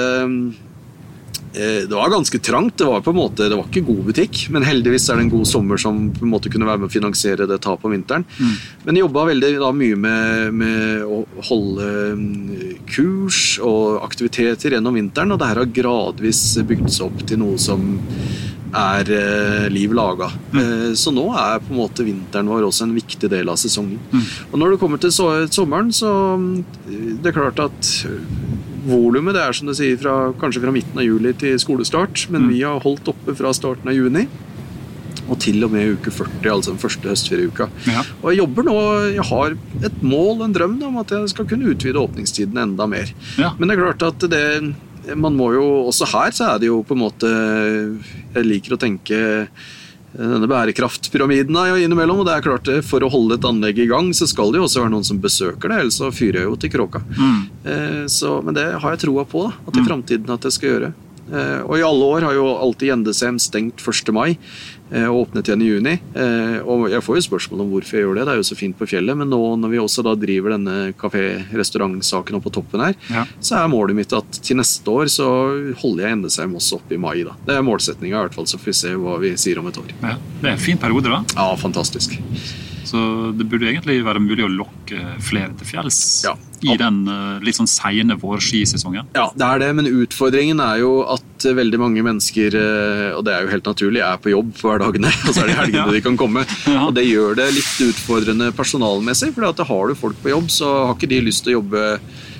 det var ganske trangt, det var på en måte det var ikke god butikk, men heldigvis er det en god sommer som på en måte kunne være med å finansiere det tap på vinteren. Mm. Men jeg jobbet veldig da, mye med, med å holde kurs og aktiviteter gjennom vinteren, og det her har gradvis bygd seg opp til noe som er eh, liv laga. Mm. Eh, så nå er på en måte vinteren vår også en viktig del av sesongen. Mm. Og når det kommer til so- sommeren, så det er klart at volumet, det er som du sier, fra, kanskje fra midten av juli til skolestart, men mm. vi har holdt oppe fra starten av juni, og til og med uke førti, altså den første høstferieuka. Ja. Og jeg jobber nå, jeg har et mål, en drøm om at jeg skal kunne utvide åpningstiden enda mer. Ja. Men det er klart at det man må jo, også her så er det jo på en måte, jeg liker å tenke denne bærekraftpyramiden innimellom, og det er klart for å holde et anlegg i gang så skal det jo også være noen som besøker det, ellers så fyrer jeg jo til kråka. Mm. Eh, så, men det har jeg troa på da, at i mm. fremtiden at jeg skal gjøre. Eh, og i alle år har jo alltid Jendelsheim stengt første mai eh, og åpnet igjen i juni, eh, og jeg får jo spørsmål om hvorfor jeg gjør det, det er jo så fint på fjellet, men nå når vi også da driver denne kafé-restaurantsaken oppe på toppen her, ja. Så er målet mitt at til neste år så holder jeg Jendelsheim også opp i mai da. Det er målsetningen i hvert fall, så får vi se hva vi sier om et år. Ja, det er en fin periode da. Ja, fantastisk. Så det burde egentlig være mulig å lokke flere til fjells ja. I den litt sånn sene vårskisesongen. Ja, det er det, men utfordringen er jo at veldig mange mennesker, og det er jo helt naturlig, er på jobb for hverdagene, og så er det helgene ja. De kan komme. Ja. Og det gjør det litt utfordrende personalmessig, for at har du folk på jobb, så har ikke de lyst til å jobbe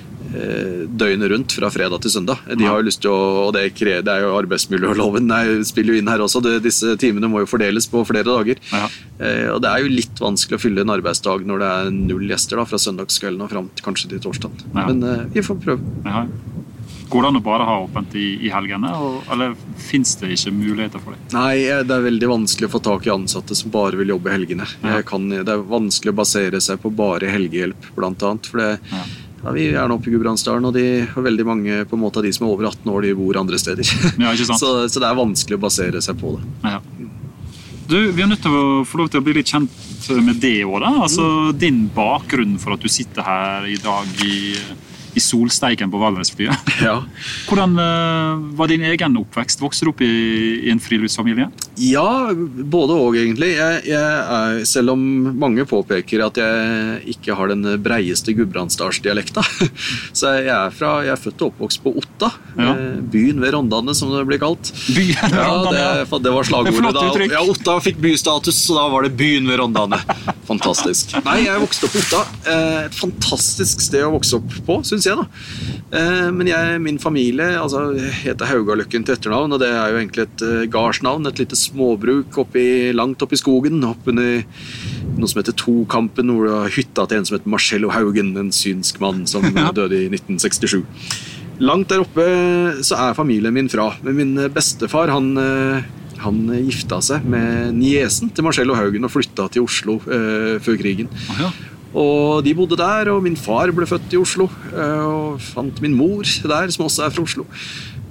døgnet rundt fra fredag til søndag. De har jo lyst til å, og det er, det er jo arbeidsmiljøloven, nei, spiller jo inn her også, det, disse timene må jo fordeles på flere dager. Ja. Eh, og det er jo litt vanskelig å fylle en arbeidsdag når det er null gjester da, fra søndagskvelden og frem til kanskje til torsdag. Ja. Men eh, vi får prøve. Ja. Går det an å bare ha åpent i, i helgene, og, eller finnes det ikke muligheter for det? Nei, det er veldig vanskelig å få tak i ansatte som bare vil jobbe helgene. Ja. Jeg kan, det er vanskelig å basere seg på bare helgehjelp, blant annet, for det ja. Ja, vi er nå oppe i Gudbrandsdalen, og de har veldig mange på en måte av de som er over atten år, de bor andre steder. Ja, ikke sant? så, så det er vanskelig å basere seg på det. Ja. Du, vi er nødt til å få lov til å bli litt kjent med det også da. Altså mm. din bakgrunn for at du sitter her i dag i, i solsteiken på Valdresflyet. Ja. Hvordan uh, var din egen oppvekst? Vokste du opp i, i en friluftsfamilie? Ja, både og egentlig. Jeg, jeg er, selv om mange påpeker at jeg ikke har den breieste Gudbrandsdalsdialekta, så jeg er, fra, jeg er født og oppvokst på Otta, ja. Byen ved Rondane som det blir kalt. Byen ved Rondane, ja. Det, det var slagordet da. Ja, Otta fikk bystatus, så da var det byen ved Rondane. Fantastisk. Nei, jeg vokste opp på Otta. Et fantastisk sted å vokse opp på, synes jeg da. Men jeg, min familie altså, heter Haugaløkken til etternavn, og det er jo egentlig et gardsnavn, et lite småbruk oppi, langt opp i skogen, opp under noe som heter Tokampen, hvor det var hytta til en som heter Marcello Haugen, en synsk mann som døde i nitten sekstisju. Langt der oppe så er familien min fra, men min bestefar, han, han gifta seg med niesen til Marcello Haugen og flytta til Oslo eh, før krigen. Oh, ja. Og de bodde der, og min far ble født i Oslo, og fant min mor der, som også er fra Oslo.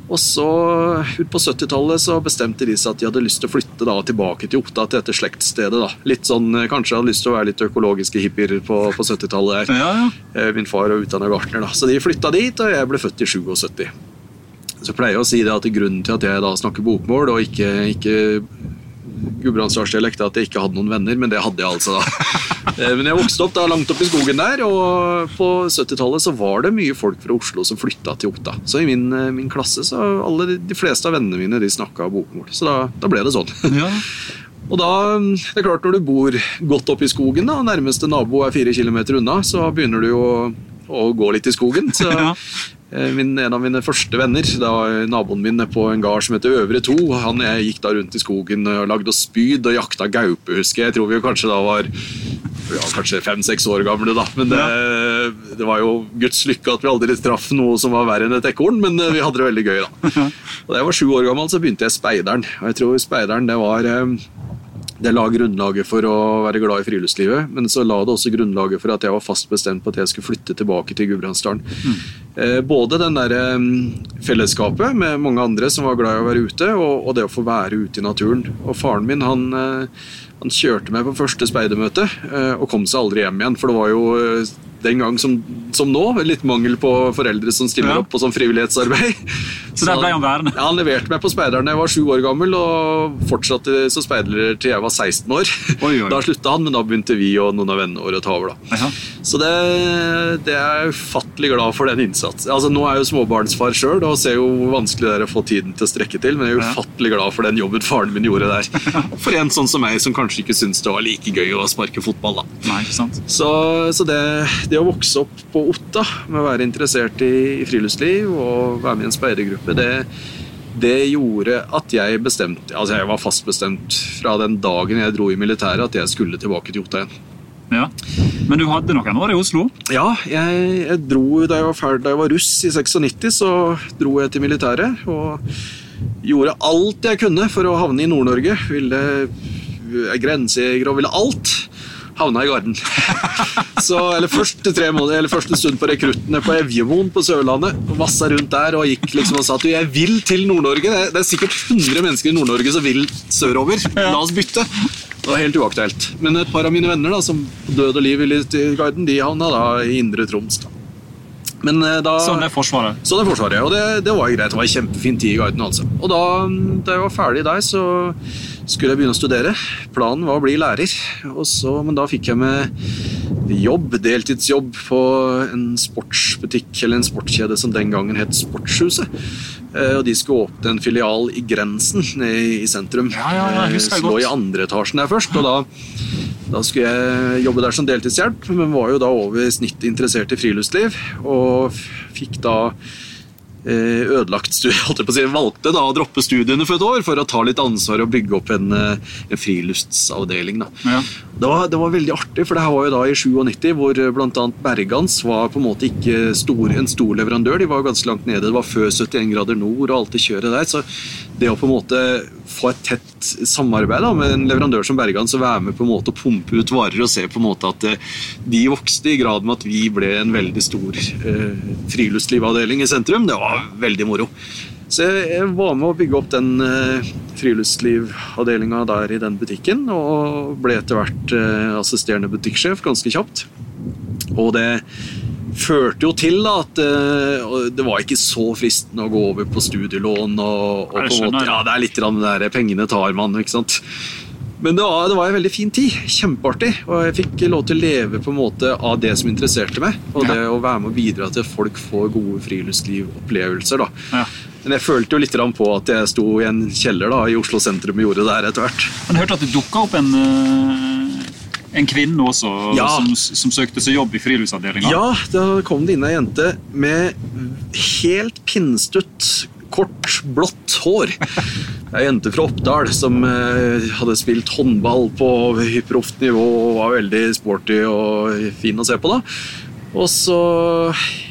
Og så ut på syttitallet så bestemte de seg at de hadde lyst til å flytte da, tilbake til Otta, til dette slektsstedet. Da. Litt sånn, kanskje hadde lyst til å være litt økologiske hippier på, på syttitallet der. Ja, ja. Min far var utdannet gartner da. Så de flyttet dit, og jeg ble født i syttisju. Så pleier jeg å si det at grunnen til at jeg da snakker bokmål og ikke, ikke gudbrandsdalsdialekt, at jeg ikke hadde noen venner, men det hadde jeg altså da. Men jeg vokste opp da langt opp i skogen der, og på syttitallet så var det mye folk fra Oslo som flyttet til Otta. Så i min, min klasse så alle de, de fleste av vennene mine de snakket bokmål, så da, da ble det sånn. Ja. Og da, det er klart når du bor godt opp i skogen da, og nærmeste nabo er fire kilometer unna, så begynner du jo å, å gå litt i skogen. Så ja. Min, en av mine første venner, da naboen min på en gard som heter Øvre To, han jeg gikk da rundt i skogen og lagde spyd og jakta gaupe, husker jeg. Jeg tror vi kanskje da var ja, kanskje fem-seks år gamle da, men det, det var jo Guds lykke at vi aldri traff noe som var verre enn et ekorn, men vi hadde det veldig gøy da. Og da jeg var sju år gammel så begynte jeg speideren, og jeg tror speideren det var... Det la grunnlaget for å være glad i friluftslivet, men så la det også grunnlaget for at jeg var fast bestemt på at jeg skulle flytte tilbake til Gudbrandsdalen. Mm. Eh, både den der um, fellesskapet med mange andre som var glad i å være ute, og, og det å få være ute i naturen. Og faren min, han, uh, han kjørte meg på første speidermøte uh, og kom seg aldri hjem igjen, for det var jo uh, den gang som, som nå, litt mangel på foreldre som stiller ja. Opp på sånn frivillighetsarbeid. Så der ble han værende? Ja, han leverte meg på speideren da jeg var sju år gammel, og fortsatte så speider til jeg var seksten år. Oi, oi. Da sluttet han, men da begynte vi og noen av vennene våre å ta over da. Aha. Så det, det er jeg ufattelig glad for den innsatsen. Altså, nå er jeg jo småbarnsfar selv, og ser jo hvor vanskelig det er å få tiden til å strekke til, men jeg er jo ufattelig glad for den jobben faren min gjorde der. For en sånn som meg, som kanskje ikke synes det var like gøy å sparke fotball da. Nei, ikke sant. Så, så det, det å vokse opp på Otta, med å være interessert i, i friluftsliv og være med i en speidergruppe, det Det gjorde at jeg bestemte, altså jeg var fast bestemt fra den dagen jeg dro i militæret at jeg skulle tilbake til Otta igjen. Ja, men du hadde noen år i Oslo? Ja, jeg, jeg dro da jeg var ferdig, da jeg var russ i nittiseks, så dro jeg til militæret og gjorde alt jeg kunne for å havne i Nord-Norge. Ville grensejeger og ville alt. Havna i Garden. Så, eller først tre måneder, eller første stund på rekruttene på Evjemoen på Sørlandet, vassa rundt der og gikk liksom og sa at jeg vil til Nord-Norge. Det, det er sikkert hundre mennesker i Nord-Norge som vil sørover. La oss bytte. Det var helt uaktuelt. Men et par av mine venner da, som død og liv ville til Garden, de havna da i Indre Troms da. Men da, sånn er forsvaret. Sånn er forsvaret, og det, det var greit. Det var en kjempefin tid i Garden altså. Og da, da jeg var ferdig der, så skulle jeg begynne å studere. Planen var å bli lærer, og så, men da fikk jeg med jobb, deltidsjobb på en sportsbutikk, eller en sportskjede som den gangen het Sportshuset. Og de skulle åpne en filial i Grensen i, i sentrum. Ja, ja, ja, husker jeg godt. Slå i andre etasjen der først, og da Da skulle jeg jobbe der som deltidshjelp, men var jo da over snittet interessert i friluftsliv, og fikk da ødelagt studiet, holdt jeg på å si, valgte da å droppe studiene for et år for å ta litt ansvar og bygge opp en, en friluftsavdeling da. Ja. Det, var, det var veldig artig, for det her var jo da i nittisju, hvor blant annet Bergans var på en måte ikke stor, en stor leverandør, de var ganske langt nede, det var før syttien grader nord og alt det kjøret der, så det å på en måte få et tett samarbeid da, med en leverandør som Bergans og være med på en måte å pumpe ut varer og se på en måte at de vokste i grad med at vi ble en veldig stor eh, friluftslivavdeling i sentrum, det var veldig moro. Så jeg var med å bygge opp den eh, friluftslivavdelingen der i den butikken, og ble etter hvert eh, assisterende butikksjef ganske kjapt. Og det førte jo til da, at uh, det var ikke så fristende å gå over på studielån og, og på en måte, ja, det er litt rann der pengene tar man, ikke sant? Men det var, det var en veldig fin tid, kjempeartig, og jeg fikk lov til å leve på en måte av det som interesserte meg, og det å være med å bidra til at folk får gode friluftslivopplevelser da. Ja. Men jeg følte jo litt på at jeg sto i en kjeller da, i Oslo sentrum og gjorde det der etter hvert. Men jeg hørte at det dukket opp en... Uh... En kvinne også, ja. som, som søkte seg jobb i friluftsavdelingen. Ja, da kom det inn en jente med helt pinnstutt, kort, blått hår. En jente fra Oppdal som eh, hadde spilt håndball på hyperproft nivå og var veldig sporty og fin å se på da. Og så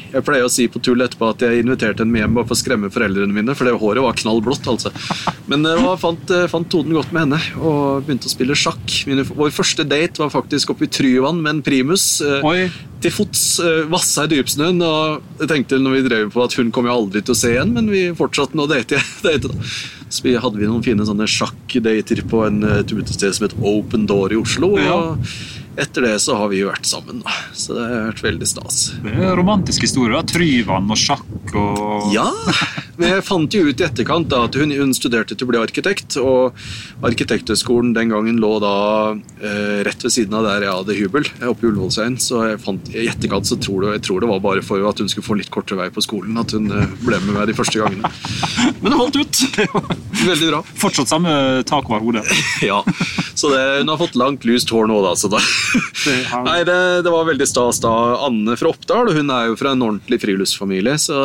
Jeg pleier å si på tull etterpå at jeg inviterte henne med hjem bare for å skremme foreldrene mine, for det håret var knallblått, altså. Men jeg uh, fant, uh, fant tonen godt med henne, og begynte å spille sjakk. Mine, vår første date var faktisk oppe i Tryvann med en primus, uh, til fots, uh, vassa i dypsnøen, og jeg tenkte når vi drev på at hun kom jo aldri til å se igjen, men vi fortsatte nå å date, date da. Så vi hadde vi noen fine sånne sjakkdater på en uh, utested som het Open Door i Oslo, og ja. Etter det så har vi jo vært sammen da. Så det har vært veldig stas. Det er romantisk historie da, Tryvann og sjakk og... Ja, men jeg fant jo ut i etterkant da, at hun, hun studerte til å bli arkitekt, og arkitekthøgskolen den gangen lå da eh, rett ved siden av der jeg hadde hybel, oppe i Ullevålseien, så jeg fant i etterkant så tror det, jeg tror det var bare for at hun skulle få litt kortere vei på skolen, at hun eh, ble med meg de første gangene. Men det holdt ut. Det var veldig bra. Fortsatt samme tak over hodet. Ja, så det, hun har fått langt lyst hår nå da, så da... Nei, det, det var veldig stas da. Anne fra Oppdal, hun er jo fra en ordentlig friluftsfamilie, så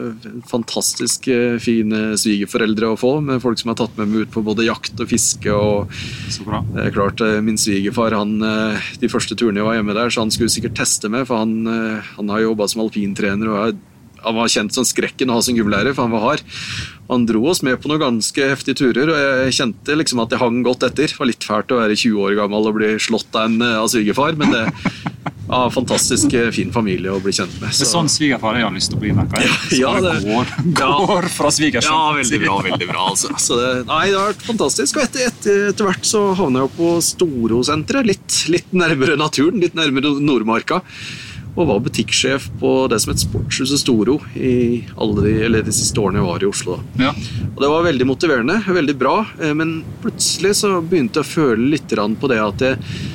fantastisk fine svigerforeldre å få, med folk som har tatt med meg ut på både jakt og fiske, og så bra. Det er klart, min svigerfar, han, de første turene jeg var hjemme der, så han skulle sikkert teste meg, for han, han har jobbet som alpintrener, og jeg han var kjent som skrekken å ha sin gymlærer, for han var hard. Han dro oss med på noen ganske heftige turer, og jeg kjente liksom at jeg hang godt etter. Det var litt fælt å være tjue år gammel og bli slått av en av svigerfar, men det var en fantastisk fin familie å bli kjent med. Så. Det er sånn svigerfar jeg har lyst til å bli med. Ja, ja, det går, går fra svigersøn. Ja, veldig bra, veldig bra. Altså. Så det, nei, det har vært fantastisk, og etter, etter, etter hvert så havnet jeg på Storo-senteret, litt, litt nærmere naturen, litt nærmere Nordmarka. Og var butikksjef på det som het Sportshuset Storo i alle de, eller de siste årene jeg var i Oslo. Da. Ja. Og det var veldig motiverende, veldig bra, men plutselig så begynte jeg å føle litt på det at det,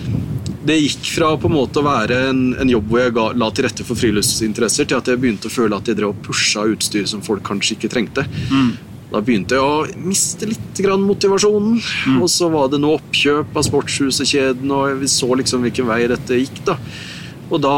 det gikk fra på en måte å være en, en jobb hvor jeg ga, la til rette for friluftsinteresser, til at jeg begynte å føle at jeg drev og pusha utstyr som folk kanskje ikke trengte. Mm. Da begynte jeg å miste litt grann motivasjonen, mm. og så var det noe oppkjøp av sportshusekjeden, og vi så liksom hvilken vei dette gikk da. Og da,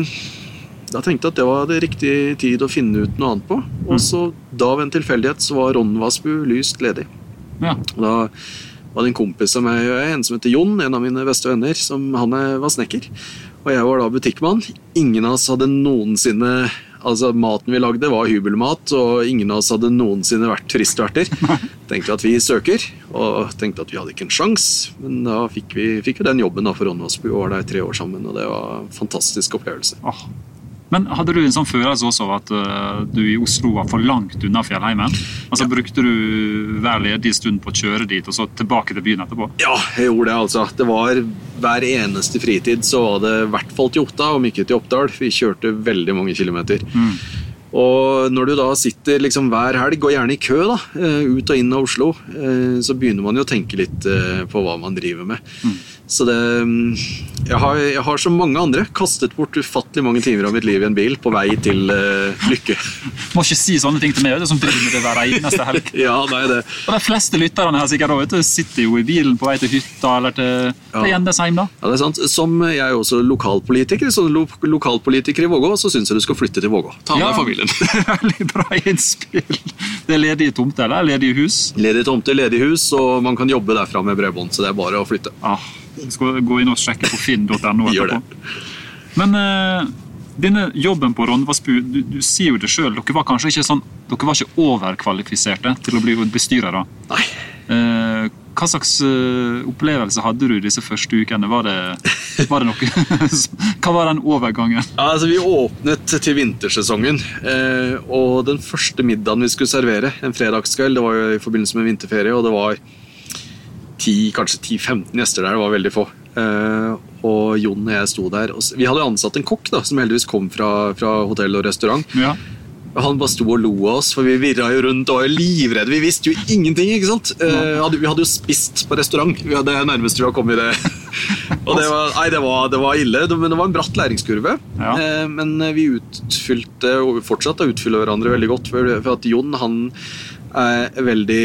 da tenkte jeg at det var det riktige tid å finne ut noe annet på. Og så da ved en tilfeldighet så var Ronnvassbu lyst ledig. Ja. Og da var det en kompis av meg, en som heter Jon, en av mine beste venner, som han var snekker. Og jeg var da butikkmann. Ingen av oss hadde noensinne... Altså, maten vi lagde var hybelmat, og ingen av oss hadde noensinne vært turistverter. Tenkte at vi søker, og tenkte at vi hadde ikke en sjans, men da fikk vi, fikk vi den jobben da for Ronnvassbu, og var der tre år sammen, og det var en fantastisk opplevelse. Oh. Men hadde du en sånn følelse også av at uh, du i Oslo var for langt unna fjellheimen? Altså, ja. Brukte du hver ledig stund på å kjøre dit, og så tilbake til byen etterpå? Ja, jeg gjorde det altså. Det var hver eneste fritid, så var det i hvert fall til Otta, og ikke til Oppdal. Vi kjørte veldig mange kilometer. Mm. Og når du da sitter liksom hver helg, og gjerne i kø da, ut og inn av Oslo, så begynner man jo å tenke litt på hva man driver med. Mm. Så det, jeg har, jeg har som mange andre kastet bort ufattelig mange timer av mitt liv i en bil på vei til uh, lykke. Må ikke si sånne ting til meg, det er som driver med det hver eneste helg. Ja, nei det. Og de fleste lytterne her sikkert også, sitter jo i bilen på vei til hytta eller til, ja. til Gjendesheim da. Ja, det er sant. Som jeg er også lokalpolitiker, så lo lokalpolitiker i Vågå, så synes jeg du skal flytte til Vågå. Ta med ja, familien. Veldig bra innspill. Det er ledige tomter, eller? Ledige hus? Ledige tomter, ledige hus, og man kan jobbe derfra med bredbånd, så det er bare å flytte. Ah. Jeg skal gå inn og sjekke på finn punktum no etterpå. Men uh, denne jobben på Ronnvassbu, du, du sier jo det selv, dere var kanskje ikke sånn, dere var ikke overkvalifiserte til å bli bestyrere. Nei. Uh, hva slags uh, opplevelse hadde du disse første ukene? Var det, var det noe? Hva var den overgangen? Ja, altså, vi åpnet til vintersesongen, uh, og den første middagen vi skulle servere, en fredagskveld, det var jo i forbindelse med vinterferie, og det var ti, kanskje ti femten gjester der, det var veldig få. Uh, og Jon og jeg stod der. Og vi hadde ansatt en kokk da, som heldigvis kom fra, fra hotell og restaurant. Ja. Han bare stod og lo av oss, for vi virret jo rundt og var livredde. Vi visste jo ingenting, ikke sant? Uh, hadde, vi hadde jo spist på restaurant. Vi hadde nærmest vi hadde kommet i det. Og det var, nei, det var, det var ille, men det var en bratt læringskurve. Ja. Uh, men vi utfylte, og vi fortsatte å utfylle hverandre veldig godt, for, for at Jon, han er veldig...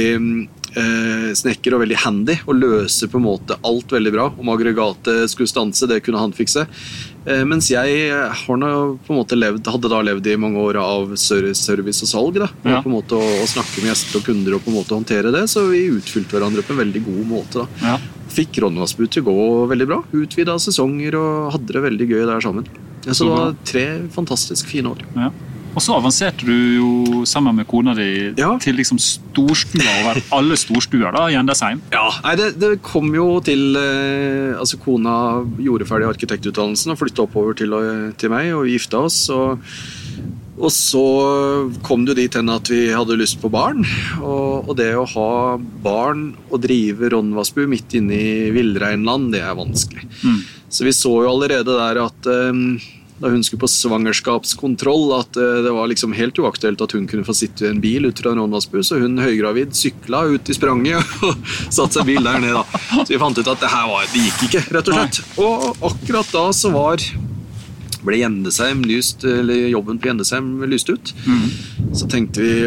Eh, snekker og veldig handy og løser på en måte alt veldig bra. Om aggregatet skulle stanse, det kunne han fikse. Eh, mens jeg har nå på en måte levd, hadde da levd i mange år av service og salg da. Ja. På en måte å, å snakke med gjester og kunder og på en måte håndtere det, så vi utfylte hverandre på en veldig god måte da. Ja. Fikk Ronnvassbu til å gå veldig bra, utvidet sesonger og hadde det veldig gøy der sammen. Ja, så det var tre fantastisk fine år. Ja. Og så avanserte du jo sammen med kona di ja. til liksom storstua over alle storstuer da, i Jendesheim. Ja, nei, det, det kom jo til, eh, altså kona gjorde ferdig arkitektutdannelsen og flyttet oppover til, til meg, og vi gifta oss, og, og så kom det jo dit hen at vi hadde lyst på barn, og, og det å ha barn og drive Ronnvassbu midt inne i villreinland, det er vanskelig. Mm. Så vi så jo allerede der at... Eh, da hun skulle på svangerskapskontroll, at det var liksom helt uaktuelt at hun kunne få sitte i en bil ut fra Ronnvassbu, så hun høygravid sykla ut i spranget og satt seg bil der nede da. Så vi fant ut at det her var, det gikk ikke, rett og slett. Og akkurat da så var, ble Jendesheim lyst, eller jobben på Jendesheim lyst ut. Mm. Så tenkte vi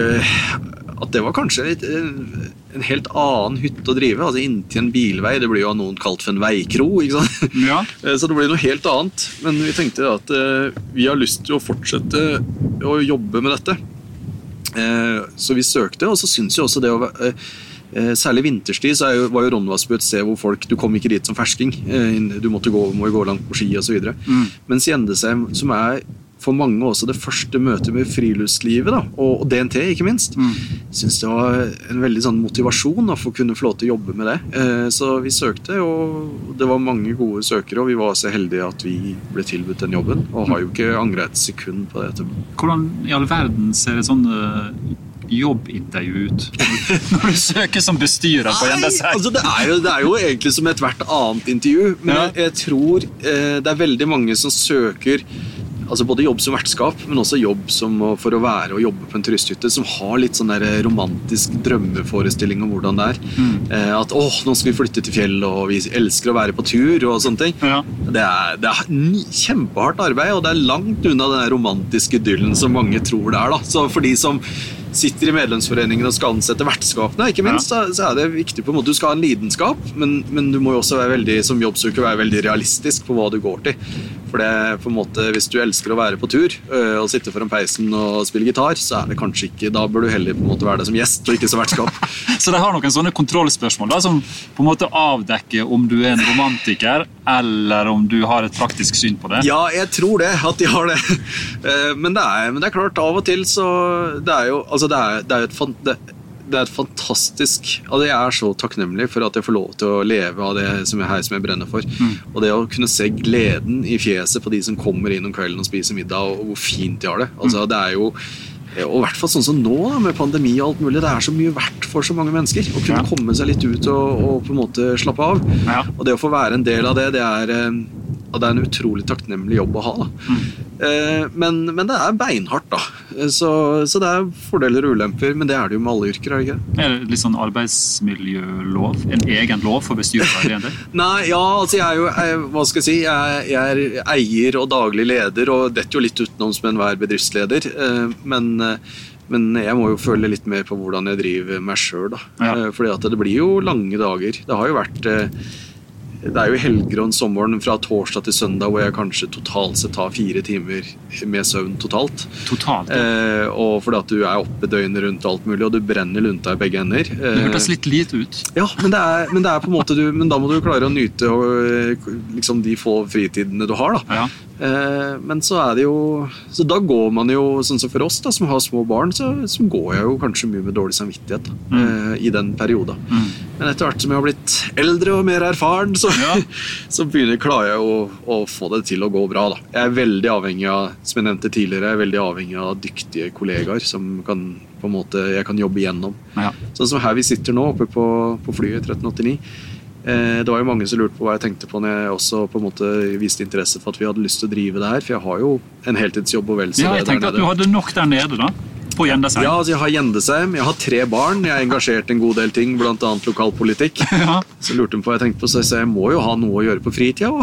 at det var kanskje et, en helt annen hytte å drive, altså inntil en bilvei, det blir jo noen kalt for en veikro, ikke sant? Ja. Så det blir noe helt annet, men vi tenkte at uh, vi har lyst til å fortsette å jobbe med dette. Uh, så vi søkte, og så synes jeg også det å uh, uh, særlig vinterstid, så er jo, var jo Ronnvassbu et sted hvor folk, du kom ikke dit som fersking, uh, du måtte gå, må gå langt på ski og så videre. Mm. Mens Jendesheim, som er for mange også det første møtet med friluftslivet da, og, og D N T ikke minst, mm. synes det var en veldig sånn motivasjon da, for å kunne få lov til å jobbe med det. Eh, så vi søkte, og det var mange gode søkere, og vi var så heldige at vi ble tilbudt den jobben, og har jo ikke angret et sekund på det. Hvordan i all verden ser det sånn uh, jobbintervju ut når du søker som bestyrer på Jendesheim? Altså det, er jo, det er jo egentlig som et hvert annet intervju, men ja. jeg, jeg tror eh, det er veldig mange som søker altså både jobb som vertskap, men også jobb som for å være og jobbe på en turisthytte, som har litt sånn der romantisk drømmeforestilling om hvordan det er. Mm. Eh, at åh, nå skal vi flytte til fjell, og vi elsker å være på tur, og sånne ting. Ja. Det er, det er kjempehardt arbeid, og det er langt unna den romantiske idyllen som mange tror det er. Da. Så for de som sitter i medlemsforeningen og skal ansette vertskapene, ikke minst, ja. så, så er det viktig på en måte. Du skal ha en lidenskap, men, men du må jo også være veldig, som jobbsøker, være veldig realistisk på hva du går til. For det på en måte, hvis du elsker å være på tur øh, og sitte foran peisen og spille gitar, så er det kanskje ikke, da bør du heller på en måte være det som gjest og ikke som vertskap. Så de har noen sånne kontrollspørsmål da, som på en måte avdekker om du er en romantiker, eller om du har et praktisk syn på det? Ja, jeg tror det, at de har det. Men det er, men det er klart, av og til så, det er jo, altså det er, det er et det, det er et fantastisk, altså jeg er så takknemlig for at jeg får lov til å leve av det som jeg, her som jeg brenner for. Mm. Og det å kunne se gleden i fjeset på de som kommer inn om kvelden og spiser middag, og hvor fint de har det. Altså det er jo, og i hvert fall sånn som nå da, med pandemi og alt mulig, det er så mye verdt for så mange mennesker å kunne ja. komme seg litt ut og, og på en måte slappe av. Ja. Og det å få være en del av det, det er, det er en utrolig takknemlig jobb å ha da. Mm. Men, men det er beinhardt da, så, så det er fordeler og ulemper, men det er det jo med alle yrker, er det ikke? Er det litt sånn arbeidsmiljølov, en egen lov for bestyrere? Nei, ja, altså jeg er jo, jeg, hva skal jeg si, jeg, jeg er eier og daglig leder, og dette jo litt utenom som enhver bedriftsleder, men, men jeg må jo føle litt mer på hvordan jeg driver meg selv da, ja. Fordi at det blir jo lange dager, det har jo vært... Det er jo helger og sommeren fra torsdag til søndag hvor jeg kanskje totalt sett tar fire timer med søvn totalt. Totalt? Ja. Eh, og fordi at du er oppe døgnet rundt alt mulig, og du brenner lunta i begge ender. Eh, det hørtes litt lite ut. Ja, men det er, men det er på en måte du, men da må du klare å nyte og, liksom de få fritidene du har da. Ja. Eh, men så er det jo, så da går man jo, sånn som for oss da, som har små barn, så, så går jeg jo kanskje mye med dårlig samvittighet da, mm. eh, i den perioden. Mm. Men etter hvert som jeg har blitt eldre og mer erfaren, så, ja. så begynner klarer jeg å, å få det til å gå bra da. Jeg er veldig avhengig av, som jeg nevnte tidligere, jeg er veldig avhengig av dyktige kollegaer som kan, på en måte, jeg kan jobbe igjennom. Ja. Sånn som her vi sitter nå oppe på, på flyet tretten åttini. Eh, det var jo mange som lurte på hva jeg tenkte på når jeg også på en måte viste interesse for at vi hadde lyst til å drive det her, for jeg har jo en heltidsjobb og vel så ja, jeg tenkte at du hadde nok der nede da. På Jendesheim? Ja, altså jeg har Jendesheim, jeg har tre barn, jeg er engasjert i en god del ting, blant annet lokalpolitikk. Ja. Så lurte de på hva jeg tenkte på, så jeg må jo ha noe å gjøre på fritida.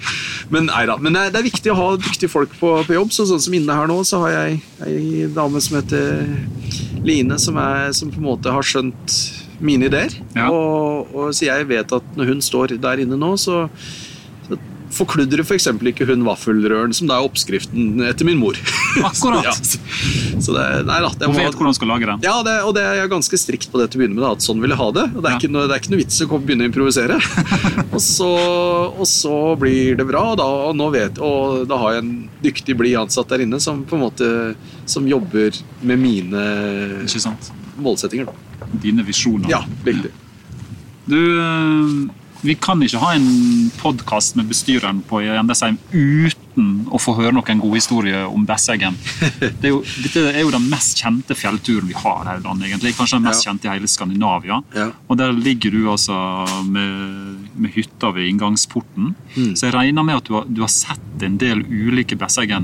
Men nei da, men det er viktig å ha dyktige folk på, på jobb, så sånn som inne her nå, så har jeg en dame som heter Line, som, er, som på en måte har skjønt mine ideer. Ja. Og, og så jeg vet at når hun står der inne nå, så, så forkludrer for eksempel ikke hun vaffelrøren, som da er oppskriften etter min mor. Akkurat. Ja, så det, nei da. Det Hun må, vet hvordan hun skal lage den. Ja, det, og det er jeg ganske strikt på det til å begynne med, da, at sånn vil jeg ha det. Og det er, ja. ikke, noe, det er ikke noe vits å begynne å improvisere. og, så, og så blir det bra, da, og, nå vet, og da har jeg en dyktig blid ansatt der inne som på en måte som jobber med mine målsettinger. Da. Dine visjoner. Ja, riktig. Du, vi kan ikke ha en podcast med bestyreren på Gjendesheim uten å få høre noen gode historier om Besseggen. Det er jo, dette er jo den mest kjente fjellturen vi har her i landet, egentlig. Kanskje den mest ja. kjente i hele Skandinavia. Ja. Og der ligger du altså med, med hytta ved inngangsporten. Mm. Så jeg regner med at du har, du har sett en del ulike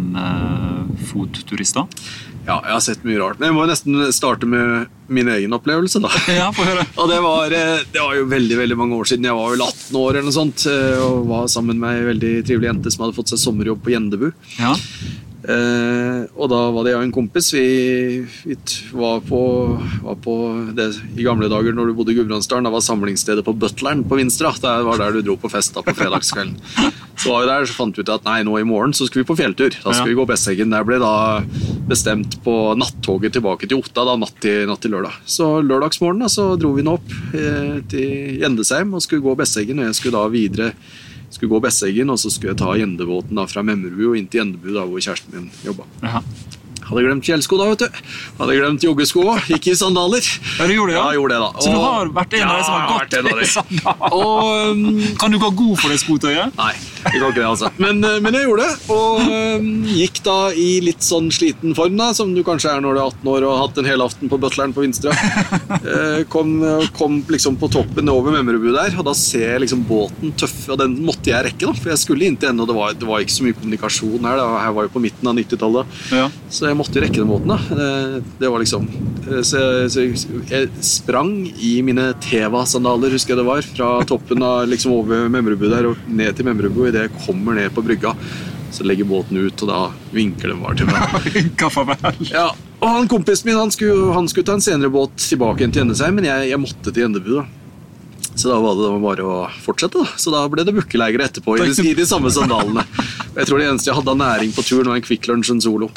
Besseggen-fotturister. Ja, jeg har sett mye rart. Men jeg må nesten starte med min egen opplevelse da. Ja, få høre. Og det var, det var jo veldig, veldig mange år siden. Jeg var vel atten år eller noe sånt, og var sammen med en veldig trivelig jente som hadde fått seg sommerjobb på Gjendebu. Ja. Eh, og da var det jeg og en kompis. Vi, vi var, på, var på det i gamle dager når du bodde i Gudbrandsdalen. Det var samlingsstedet på Butleren på Vinstra. Det var der du dro på fest da, på fredagskvelden. Så var vi der, så fant vi ut at nei, nå i morgen så skal vi på fjelltur. Da skal ja. vi gå Besseggen. Der ble da bestemt på nattoget tilbake til Otta da, natt til, natt til lørdag. Så lørdagsmorgen da, så dro vi nå opp eh, til Gjendesheim og skulle gå Besseggen, og jeg skulle da videre skulle gå Besseggen, og så skulle jeg ta Gjendebåten da, fra Memmerbu og inn til Gjendebu da, hvor kjæresten min jobbet. Jaha. Hadde glemt fjellsko da, vet du. Hadde glemt joggesko, ikke i sandaler. Ja, du gjorde det, ja? Ja, jeg gjorde det da. Og, så du har vært en av de som har gått i sandaler? Og, um, kan du gå god for det skotøyet? Nei, jeg kan ikke det altså. Men, men jeg gjorde det, og um, gikk da i litt sånn sliten form da, som du kanskje er når du er atten år og har hatt en hel aften på Butleren på Vinstra. kom, kom liksom på toppen over Memmerbu der, og da ser jeg liksom båten tøff, og den måtte jeg rekke da, for jeg skulle inn til henne, og det var, det var ikke så mye kommunikasjon her, da. Her var jo på midten av nittitallet. Ja. Så jeg måtte rekke den båten da. Det, det var liksom så jeg, så jeg sprang i mine Teva-sandaler, husker jeg det var, fra toppen av liksom over Memmerbu der og ned til Memmerbu. I det jeg kommer ned på brygga, så legger båten ut, og da vinker den bare til meg. Vinker farvel. Ja, og han kompisen min, han skulle, han skulle ta en senere båt tilbake til Gjendesheim, men jeg, jeg måtte til Gjendebu da. Så da var det bare å fortsette da. Så da ble det bukkelegere etterpå i de, i de samme sandalene. Jeg tror det eneste jeg hadde av næring på turen var en Quick Lunch en Solo.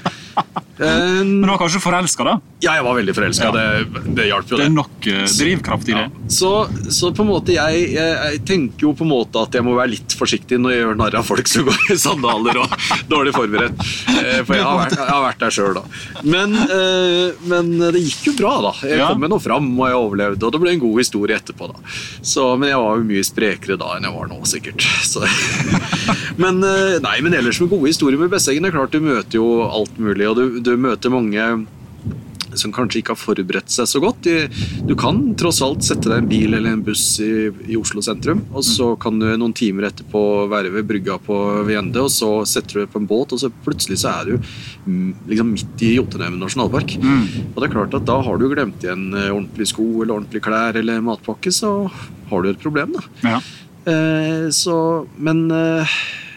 Men du var kanskje forelsket da? Ja, jeg var veldig forelsket. Ja. Det, det hjalp jo det. Det er nok uh, drivkraft i det. Ja. Så, så på en måte, jeg, jeg, jeg tenker jo på en måte at jeg må være litt forsiktig når jeg gjør narr av folk som går i sandaler og dårlig forberedt. For jeg har vært, jeg har vært der selv da. Men, uh, men det gikk jo bra da. Jeg kom med noe fram og jeg overlevde, og det ble en god historie etterpå da. Så, men jeg var jo mye sprekere da enn jeg var nå, sikkert. Så, men, uh, nei, men ellers med gode historier med Besseggen, det er klart du møter jo alt mulig, og du, du møter mange som kanskje ikke har forberedt seg så godt. Du kan tross alt sette deg en bil eller en buss i, i Oslo sentrum, og så kan du noen timer etterpå være ved brygga på Gjende, og så setter du deg på en båt, og så plutselig så er du liksom midt i Jotunheimen nasjonalpark. Mm. Og det er klart at da har du glemt igjen ordentlig sko eller ordentlig klær eller matpakke, så har du et problem da. Ja. Eh, så, men... Eh,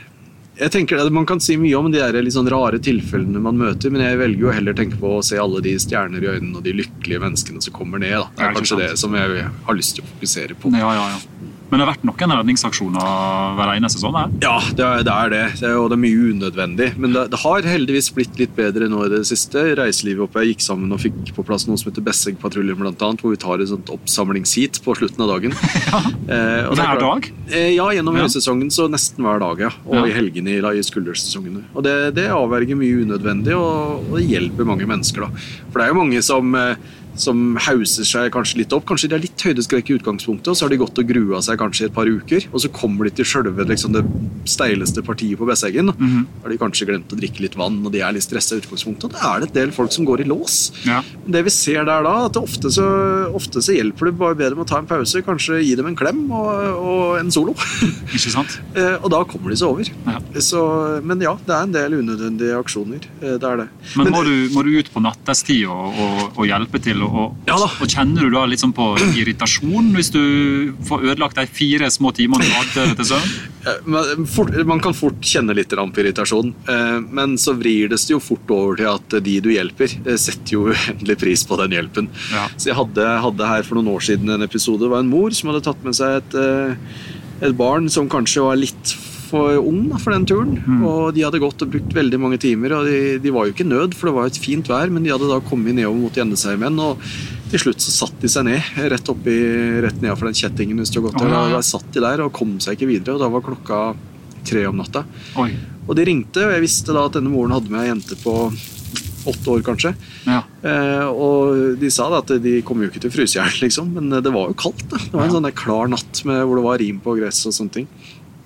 Jeg tenker at man kan si mye om de der litt sånn rare tilfellene man møter, men jeg velger jo heller å tenke på å se alle de stjerner i øynene og de lykkelige menneskene som kommer ned. Da. Det er kanskje det som jeg har lyst til å fokusere på. Ja, ja, ja. Men det har vært noen redningsaksjoner hver eneste sånn her? Ja, det er det, er det. det er, og det er mye unødvendig. Men det, det har heldigvis blitt litt bedre nå i det siste. Reiselivet oppe jeg gikk sammen og fikk på plass noe som heter Bessegg-patruljen blant annet, hvor vi tar et sånt oppsamlingsheat på slutten av dagen. Ja, eh, hver dag? Eh, ja, gjennom ja. høysesongen så nesten hver dag, ja. Og ja. i helgene i, i skuldersesongene. Og det, det avverger mye unødvendig, og, og det hjelper mange mennesker da. For det er jo mange som... Eh, som hauser seg kanskje litt opp. Kanskje de er litt høydeskrekk i utgangspunktet, og så har de gått og grua seg kanskje et par uker, og så kommer de til selve liksom, det steileste partiet på Besseggen. Mm-hmm. Da har de kanskje glemt å drikke litt vann, og de er litt stresset i utgangspunktet, og da er det et del folk som går i lås. Ja. Det vi ser der da, at det ofte så, ofte så hjelper det bare bedre med å ta en pause, kanskje gi dem en klem og, og en solo. Ikke sant? Og da kommer de seg over. Ja. Så, men ja, det er en del unødvendige aksjoner. Det er det. Men, men må, du, må du ut på nattestid og, og, og hjelpe til? Og, ja og kjenner du da litt sånn på irritasjon hvis du får ødelagt de fire små timene du hadde til søvn? Man, fort, man kan fort kjenne litt på irritasjon, men så vrir det jo fort over til at de du hjelper setter jo uendelig pris på den hjelpen. Ja. Så jeg hadde, hadde her for noen år siden en episode, det var en mor som hadde tatt med seg et, et barn som kanskje var litt for ung da, for den turen, mm. og de hadde gått og brukt veldig mange timer, og de, de var jo ikke nød, for det var et fint vær, men de hadde da kommet nedover mot Gjendesheimen, og til slutt så satt de seg ned, rett oppi, rett ned for den kjettingen, hvis du har gått der, og da satt de der og kom seg ikke videre, og da var klokka tre om natta. Oi. Og de ringte, og jeg visste da at denne moren hadde med en jente på åtte år kanskje, ja. eh, og de sa da at de kom jo ikke til frysehjert liksom, men det var jo kaldt da. Det var en ja. Sånn der klar natt med, hvor det var rim på gress og sånne ting.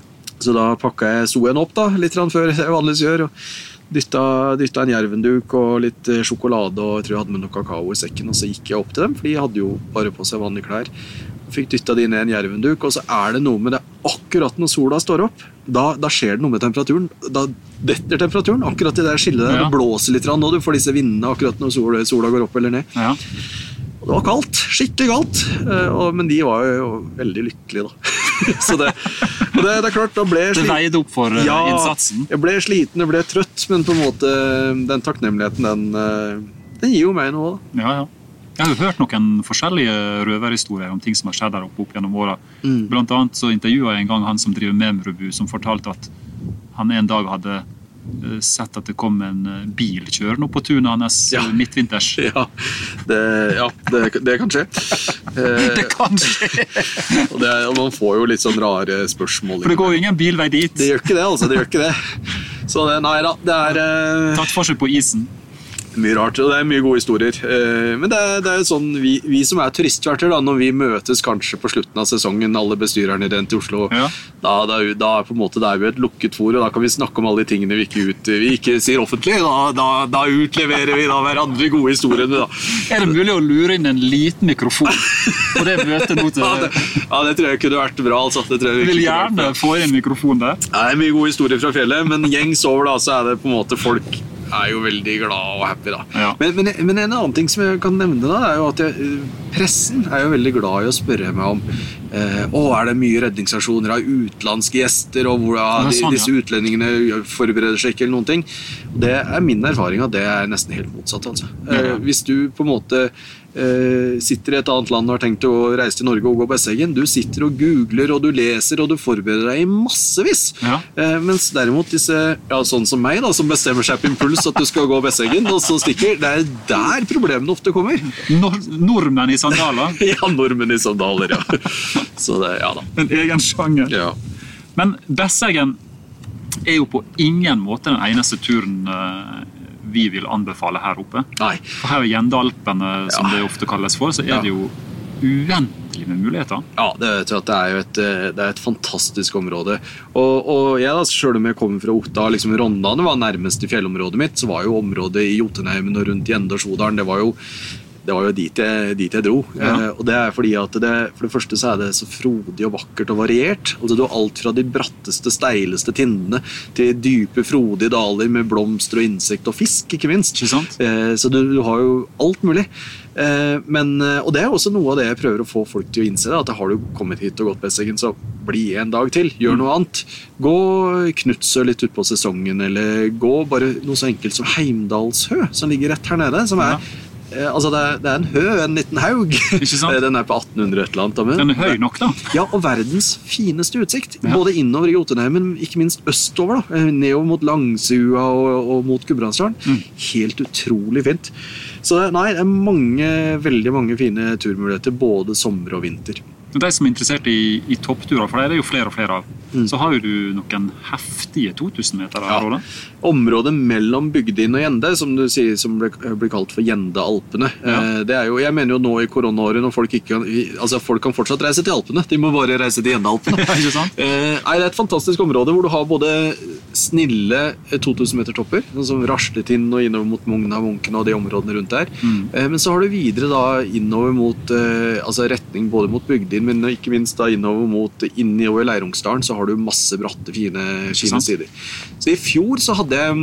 Så da pakket jeg soen opp da, litt før jeg vanligvis gjør, og dytta, dytta en jervenduk og litt sjokolade, og jeg tror jeg hadde med noe kakao i sekken, og så gikk jeg opp til dem, for de hadde jo bare på seg vanlige klær. Fikk dytta de ned en jervenduk, og så er det noe med det akkurat når sola står opp, da, da skjer det noe med temperaturen, da detter temperaturen, akkurat i det skillet der, ja. Det blåser litt, og du får disse vindene akkurat når sola, sola går opp eller ned. Ja. Og det var kaldt, skikkelig kaldt, men de var jo veldig lykkelige da. Så det, og det, det er klart, da ble jeg sliten. Det veide opp for ja, innsatsen. Jeg ble sliten, jeg ble trøtt, men på en måte, den takknemligheten, den, den gir jo meg noe da. Ja, ja. Jeg har jo hørt noen forskjellige røverhistorier om ting som har skjedd der oppe opp gjennom året. Mm. Blant annet så intervjuet jeg en gang han som driver Memrubu, som fortalte at han en dag hadde sett at det kom en bil kjørende opp på tunet hans ja. Midtvinters. Ja, det, ja det, det kan skje. Det kan skje! og, det, og man får jo litt sånn rare spørsmål. For det går jo ingen bilvei dit. Det gjør ikke det, altså. Det gjør ikke det. Så det, nei da, det er... Uh... Tatt for seg på isen. Mye rart, og det er mye gode historier. Men det er, det er sånn, vi, vi som er turistverter da, når vi møtes kanskje på slutten av sesongen, alle bestyrerne i den til Oslo, ja. da, da, da er på en måte, det er jo et lukket for, og da kan vi snakke om alle de tingene vi ikke, ut, vi ikke sier offentlig, da, da, da utleverer vi da hverandre gode historiene. Da. Er det mulig å lure inn en liten mikrofon på det møtet nå til... Ja, det, ja, det tror jeg kunne vært bra, altså. Det tror jeg jeg vil gjerne få inn mikrofon der. Det er mye gode historier fra fjellet, men gjengs over da, så er det på en måte folk... er jo veldig glad og happy da. Ja. Men, men, men en annen ting som jeg kan nevne da, er jo at jeg, pressen er jo veldig glad i å spørre meg om eh, å, er det mye redningsaksjoner av utenlandske gjester, og hvor ja, de, sånn, ja. Disse utlendingene forbereder seg ikke eller noen ting. Det er min erfaring at det er nesten helt motsatt, altså. Ja. Eh, hvis du på en måte eh, sitter i et annet land og har tenkt å reise til Norge og gå Besseggen, du sitter og googler, og du leser, og du forbereder deg i massevis. Ja. Eh, mens derimot disse, ja, sånn som meg da, som bestemmer seg på impuls at du skal gå Besseggen, og så stikker, det er der problemene ofte kommer. Nor nordmenn i sandaler? Ja, nordmenn i sandaler, ja. Så det, ja da. En egen sjanger. Ja. Men Besseggen er jo på ingen måte den eneste turen uh, vi vil anbefale her oppe. Nei. For her i Gjendalpene, som ja. Det ofte kalles for, så er ja. Det jo uendelig med muligheter. Ja, det, jeg tror at det er jo et, det er et fantastisk område. Og, og jeg da, selv om jeg kommer fra Otta, liksom Rondane var nærmest i fjellområdet mitt, så var jo området i Jotunheimen og rundt Gjende og Sjodalen, det var jo Det var jo dit jeg, dit jeg dro, ja. eh, og det er fordi at det, for det første så er det så frodig og vakkert og variert. Altså du har alt fra de bratteste, steileste tindene til dype, frodige daler med blomster og insekt og fisk, ikke minst. Ikke sant? Eh, så du, du har jo alt mulig. Eh, men, og det er også noe av det jeg prøver å få folk til å innse, da, at har du kommet hit og gått Besseggen, så bli en dag til, gjør noe annet. Gå Knutsø litt ut på sesongen, eller gå bare noe så enkelt som Heimdalshø, som ligger rett her nede, som er ja. Altså det er, det er en hø, en liten haug. Ikke sant? Den er på atten hundre et eller annet. Men den er høy nok da. Ja, og verdens fineste utsikt. Ja. Både innover i Jotunheimen, men ikke minst østover da. Nedover mot Langsua og, og mot Gudbrandsdalen. Mm. Helt utrolig fint. Så nei, det er mange, veldig mange fine turmuligheter, både sommer og vinter. De som er interessert i, i toppturer, for det er jo flere og flere av, mm. så har jo du noen heftige to tusen meter her, ja. Området mellom Bygdin og Gjende, som du sier, som blir, blir kalt for Gjende-Alpene, ja. eh, det er jo, jeg mener jo nå i koronaåret, når folk ikke kan, altså folk kan fortsatt reise til Alpene, de må bare reise til Gjende-Alpene. Ja, ikke sant? Eh, det er et fantastisk område hvor du har både snille to tusen meter topper, som Rasletinn og innover mot Mogna, Munken og de områdene rundt der, mm. eh, men så har du videre da innover mot, eh, altså retning både mot Bygdin, men ikke minst da innover mot innover Leirungsdalen, så har du masse bratte, fine, fine sider. Så i fjor så hadde jeg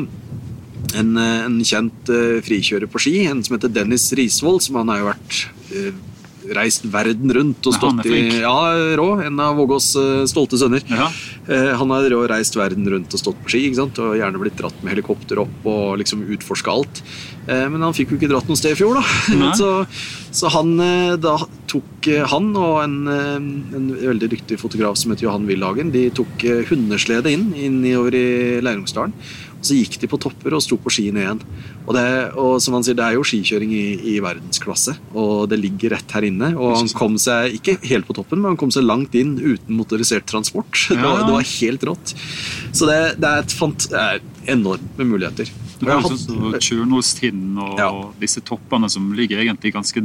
en, en kjent uh, frikjører på ski, en som heter Dennis Risvold, som han har jo vært uh, reist verden rundt og stått i, ja, rå, en av Vågås stolte sønner. Ja. Han har reist verden rundt og stått på ski, ikke sant? Og gjerne blitt dratt med helikopter opp og liksom utforsket alt. Men han fikk jo ikke dratt noe sted i fjor da. Så, så han da tok han og en, en veldig dyktig fotograf som heter Johan Villhagen, de tok hundeslede inn, inn i over i Leirungsdalen. Og så gikk de på topper og sto på skien igjen. Og, det, og som han sier, det er jo skikjøring i, i verdensklasse, og det ligger rett her inne. Og han kom seg, ikke helt på toppen, men han kom seg langt inn uten motorisert transport. Det var, det var helt rått. Så det, det er et fant, det er enormt med muligheter. Det er sånn som Tjørnåstinden og ja. Disse toppene som ligger egentlig ganske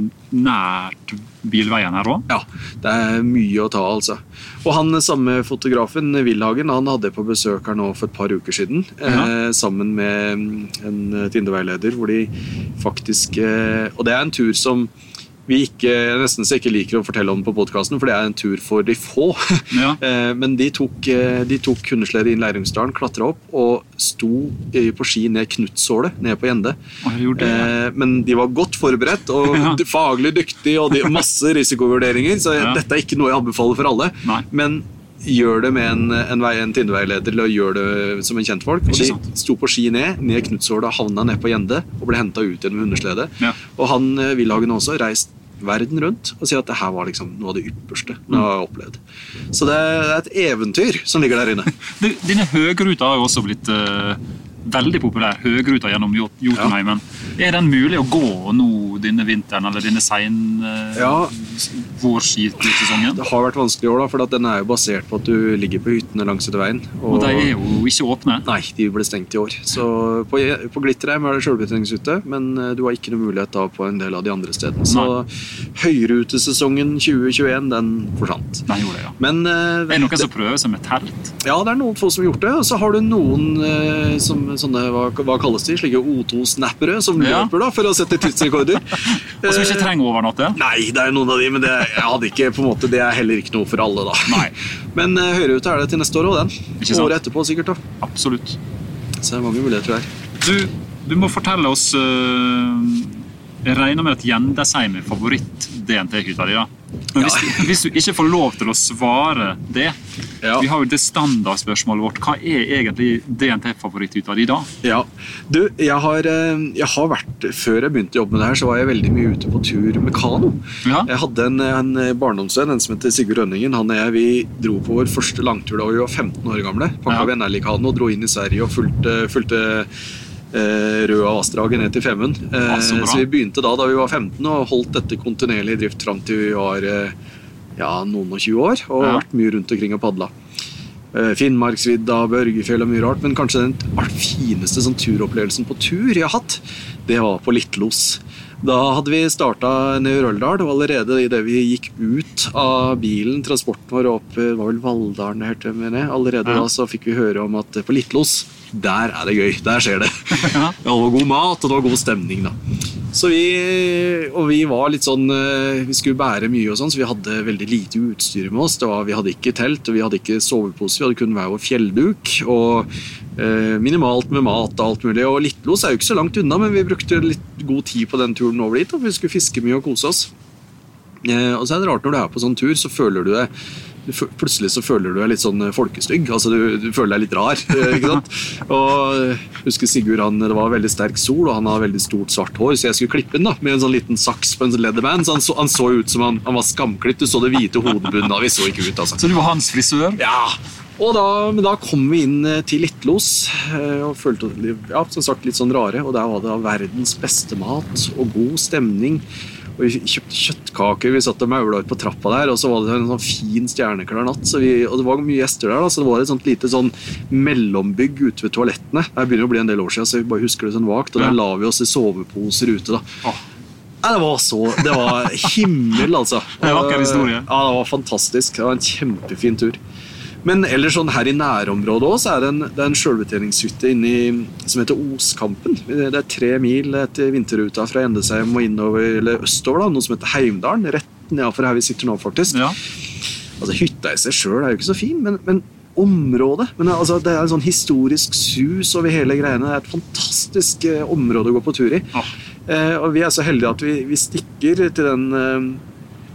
nært bilveien her også. Ja, det er mye å ta altså. Og han samme fotografen, Villhagen, han hadde på besøk her nå for et par uker siden, ja. eh, sammen med en Tinderveileder, hvor de faktisk, eh, og det er en tur som vi ikke, nesten så ikke liker å fortelle om på podcasten, for det er en tur for de få. Ja. Men de tok, de tok hundeslede inn Leirungsdalen, klatret opp og sto på ski ned Knutsålet, ned på Gjende. Det, ja. Men de var godt forberedt og ja. Faglig dyktig og de, masse risikovurderinger, så ja. Dette er ikke noe jeg anbefaler for alle. Nei. Men gjør det med en, en, vei, en Tinderveileder, eller gjør det som en kjent folk. Og de sto på ski ned, ned Knutsålet, havna ned på Gjende og ble hentet ut igjen med hundeslede. Ja. Og han, Villhagen også, reist verden rundt og sier at det her var liksom noe av det ypperste mm. jeg har opplevd. Så det er et eventyr som ligger der inne. Dine høgruta har jo også blitt uh, veldig populær, høgruta gjennom Jotunheimen. Ja. Er den mulig å gå nå denne vinteren, eller denne sen uh, ja. Vårskisesongen? Det har vært vanskelig i år da, for den er jo basert på at du ligger på hyttene langs etter veien. Og, og de er jo ikke åpne? Nei, de ble stengt i år. Så på, på Glitterheim er det selvbetjeningshytte, men du har ikke noe mulighet da på en del av de andre stedene. Så nei. Høyrutesesongen tjue tjueen, den forsvant. Den gjorde det, ja. Men, uh, er det noen det, som prøver seg med telt? Ja, det er noen få som har gjort det, og så har du noen uh, som sånne, hva, hva kalles de, slike O to-snappere som ja. Løper da, for å sette tidsrekorder. Og som ikke trenger overnatte? Nei, det er noen av de, men det, jeg hadde ikke, på en måte, det er heller ikke noe for alle da. Nei. Men uh, Høyrute er det til neste år også, den. Året etterpå sikkert da. Absolutt. Så det er mange muligheter der. Du, du må fortelle oss, uh, jeg regner med at Gjendesheim er favoritt-D N T-hytta di da. Men hvis, ja. Hvis du ikke får lov til å svare det, ja. Vi har jo det standardspørsmålet vårt, hva er egentlig D N T-favoritthytta di da? Ja, du, jeg har, jeg har vært, før jeg begynte å jobbe med det her, så var jeg veldig mye ute på tur med kano. Ja. Jeg hadde en, en barndomsvenn, en som heter Sigurd Rønningen, han og jeg, vi dro på vår første langtur da vi var femten år gamle, pakket ja. Vi en L-kano og dro inn i Sverige og fulgte, fulgte Eh, Røa Vassdraget ned til Femund. Eh, så, så vi begynte da da vi var femten og holdt dette kontinuerlig i drift frem til vi var eh, ja, noen og tjue år og ja. Vært mye rundt omkring og padla. Eh, Finnmarksvidda, Børgefjell og mye rart, men kanskje den fineste sånn, turopplevelsen på tur jeg har hatt, det var på Littlos. Da hadde vi startet ned i Røldal, og allerede i det vi gikk ut av bilen, transporten var opp, det var vel Valldalen det hørte med ned, allerede ja. Da så fikk vi høre om at på Littlos, der er det gøy, der skjer det. Ja. Det var god mat, og det var god stemning da. Så vi, og vi var litt sånn, vi skulle bære mye og sånn, så vi hadde veldig lite utstyr med oss. Det var, vi hadde ikke telt, og vi hadde ikke sovepose, vi hadde kun hver vår fjellduk, og eh, minimalt med mat og alt mulig. Og Littlos er jo ikke så langt unna, men vi brukte litt god tid på den turen over dit, og vi skulle fiske mye og kose oss. Eh, og så er det rart når du er på sånn tur, så føler du det plutselig så føler du deg litt sånn folkestygg, altså du, du føler deg litt rar, ikke sant? Og husker Sigurd, han, det var veldig sterk sol, og han hadde veldig stort svart hår, så jeg skulle klippe den da, med en sånn liten saks på en sånn leatherman, så han så, han så ut som han, han var skamklipt, du så det hvite hodebunnen da, vi så ikke ut altså. Så du var hans frisør? Ja, og da, men da kom vi inn til Littlos, og følte, ja, som sagt, litt sånn rare, og der var det verdens beste mat, og god stemning, og vi kjøpte kjøttkaker, vi satt og maula ut på trappa der, og så var det en sånn fin stjerneklar natt, så vi, og det var mye gjester der da, så det var et sånt lite sånn mellombygg ute ved toalettene. Det begynner å bli en del år siden, så vi bare husker det sånn vagt, og der la vi oss i soveposer ute da. Åh. Ja, det var så, det var himmel altså. Det var vakker historie. Ja, det var fantastisk, det var en kjempefin tur. Men ellers sånn her i nærområdet også, så er det en, det er en selvbetjeningshytte inne i, som heter Oskampen. Det er tre mil etter vinterruta fra Gjendesheim og innover, eller østover da, noe som heter Heimdalen, rett nedfor her vi sitter nå faktisk. Ja. Altså hytta i seg selv er jo ikke så fin, men, men området, men altså, det er en sånn historisk sus over hele greiene, det er et fantastisk eh, område å gå på tur i. Ah. Eh, og vi er så heldige at vi, vi stikker til den... Eh,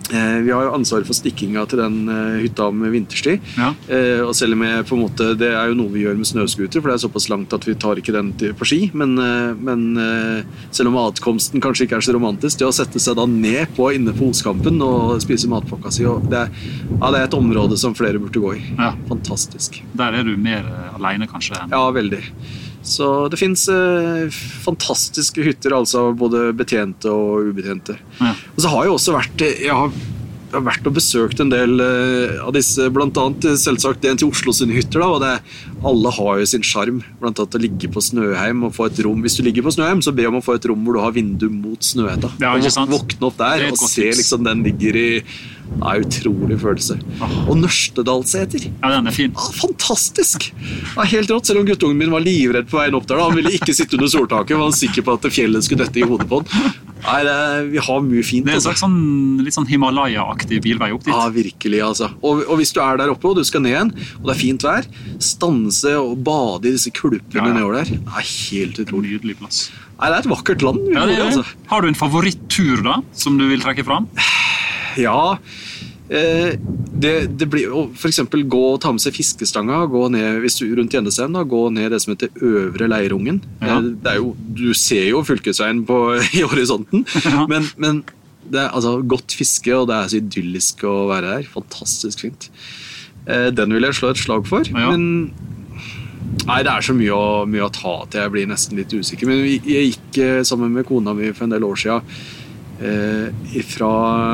Eh, vi har jo ansvaret for stikkinga til den eh, hytta med vinterstid. Ja. Eh, og selv om jeg på en måte, det er jo noe vi gjør med snøskuter, for det er såpass langt at vi tar ikke den til, på ski. Men, eh, men eh, selv om atkomsten kanskje ikke er så romantisk, det å sette seg da ned på inne på Oskampen og spise matpakka si, og det, er, ja, det er et område som flere burde gå i. Ja. Fantastisk. Der er du mer eh, alene kanskje? Ja, veldig. Så det finnes eh, fantastiske hytter, altså både betjente og ubetjente. Ja. Og så har jeg også vært, jeg har, jeg har vært og besøkt en del eh, av disse, blant annet selvsagt det til Oslo sine hytter, da, og det, alle har jo sin charm, blant annet å ligge på Snøheim og få et rom. Hvis du ligger på Snøheim, så be om å få et rom hvor du har vindu mot Snøhetta. Ja, ikke sant? Og våkne opp der og se liksom den ligger i. Det er utrolig følelse. Og Nørstedalseter. Ja, den er fin. Ja, fantastisk. Det er helt rått, selv om guttungen min var livredd på veien opp der. Da. Han ville ikke sitte under soltaket, og var han sikker på at fjellet skulle dette i hodet på han. Nei, det, vi har mye fint. Det er en slags sånn, litt sånn Himalaya-aktig bilvei opp dit. Ja, virkelig, altså. Og, og hvis du er der oppe, og du skal ned igjen, og det er fint vær, stanse og bade i disse kulpene ja, ja. nedover der. Det er helt utrolig. Nydelig plass. Nei, det er et vakkert land. Ja, det er, altså. Har du en favorittur da, som du vil trekke fram? Ja, eh, det, det blir for eksempel gå og ta med seg fiskestanga, gå ned, hvis du rundt Gjendesheim da, gå ned det som heter Øvre Leirungen. Ja. Det er jo, du ser jo fylkesveien på, i horisonten, ja. men, men det er altså godt fiske, og det er så idyllisk å være der. Fantastisk fint. Eh, den vil jeg slå et slag for, ja. men nei, det er så mye å, mye å ta til, jeg blir nesten litt usikker. Men jeg gikk sammen med kona mi for en del år siden, Eh, fra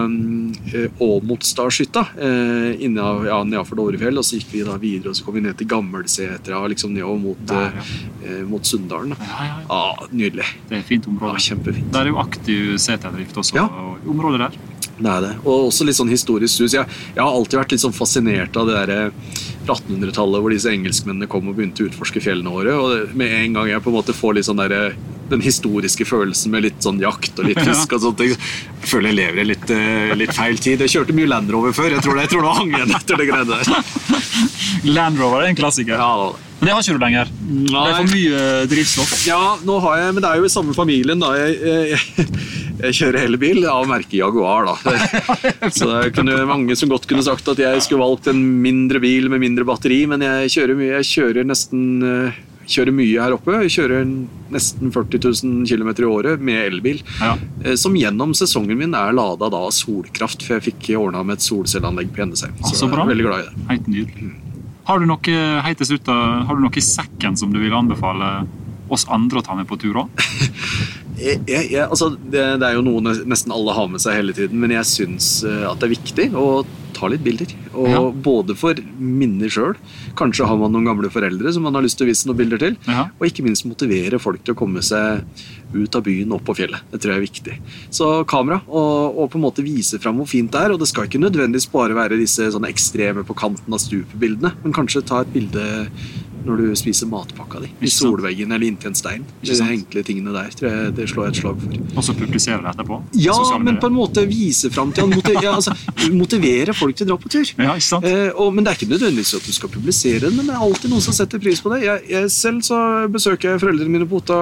eh, Åmotsdalshytta eh, inne ja, nedenfor Dovrefjell, og så gikk vi da videre og så kom vi ned til Gammelsetra liksom nedover mot, Der, ja. eh, mot Sunndalen. Ja, ja, ja. Ah, nydelig. Det er et fint område. Ja, kjempefint. Der er jo aktiv seterdrift også, ja. og området der. Det er det, og også litt sånn historisk hus. Jeg, jeg har alltid vært litt sånn fascinert av det der fra attenhundretallet hvor disse engelskmennene kom og begynte å utforske fjellene våre, og det, med en gang jeg på en måte får litt sånn der, den historiske følelsen med litt sånn jakt og litt fisk og sånt, jeg føler jeg lever i litt, litt feil tid. Jeg kjørte mye Land Rover før, jeg tror det, jeg tror det var hang igjen etter det greiene der. Land Rover er en klassiker. Ja, men det har ikke du lenger. Nei. Det er for mye drivstoff. Ja, nå har jeg, men det er jo i samme familien da. Jeg, jeg, jeg kjører hele bil av merket Jaguar da. Så det kunne mange som godt kunne sagt at jeg skulle valgt en mindre bil med mindre batteri, men jeg kjører mye, jeg kjører nesten, kjører mye her oppe. Jeg kjører nesten førti tusen kilometer i året med elbil, ja. Som gjennom sesongen min er ladet da av solkraft, for jeg fikk ordnet med et solcelleanlegg på Gjendesheim. Så, så jeg er veldig glad i det. Helt nydelig. Har du noe, heites ut, har du noe i sekken som du vil anbefale oss andre å ta med på tur også? jeg, jeg, jeg, altså, det, det er jo noe nesten alle har med seg hele tiden, men jeg synes at det er viktig å ta litt bilder. Og ja. Både for minner selv, kanskje har man noen gamle foreldre som man har lyst til å vise noen bilder til, ja. Og ikke minst motivere folk til å komme seg ut av byen opp på fjellet. Det tror jeg er viktig. Så kamera, og, og på en måte vise frem hvor fint det er, og det skal ikke nødvendigvis bare være disse sånne ekstreme på kanten av stupebildene, men kanskje ta et bilde når du spiser matpakka di, i solveggen eller inntil en stein. De enkle tingene der, tror jeg det slår jeg et slag for. Og så publisere det etterpå? Ja, men på en måte vise frem til han, motiv- ja, altså, motivere folk til å dra på tur. Ja, ikke sant? Eh, og, men det er ikke nødvendigvis at du skal publisere den, men det er alltid noen som setter pris på det. Jeg, jeg selv så besøker jeg foreldrene mine på Otta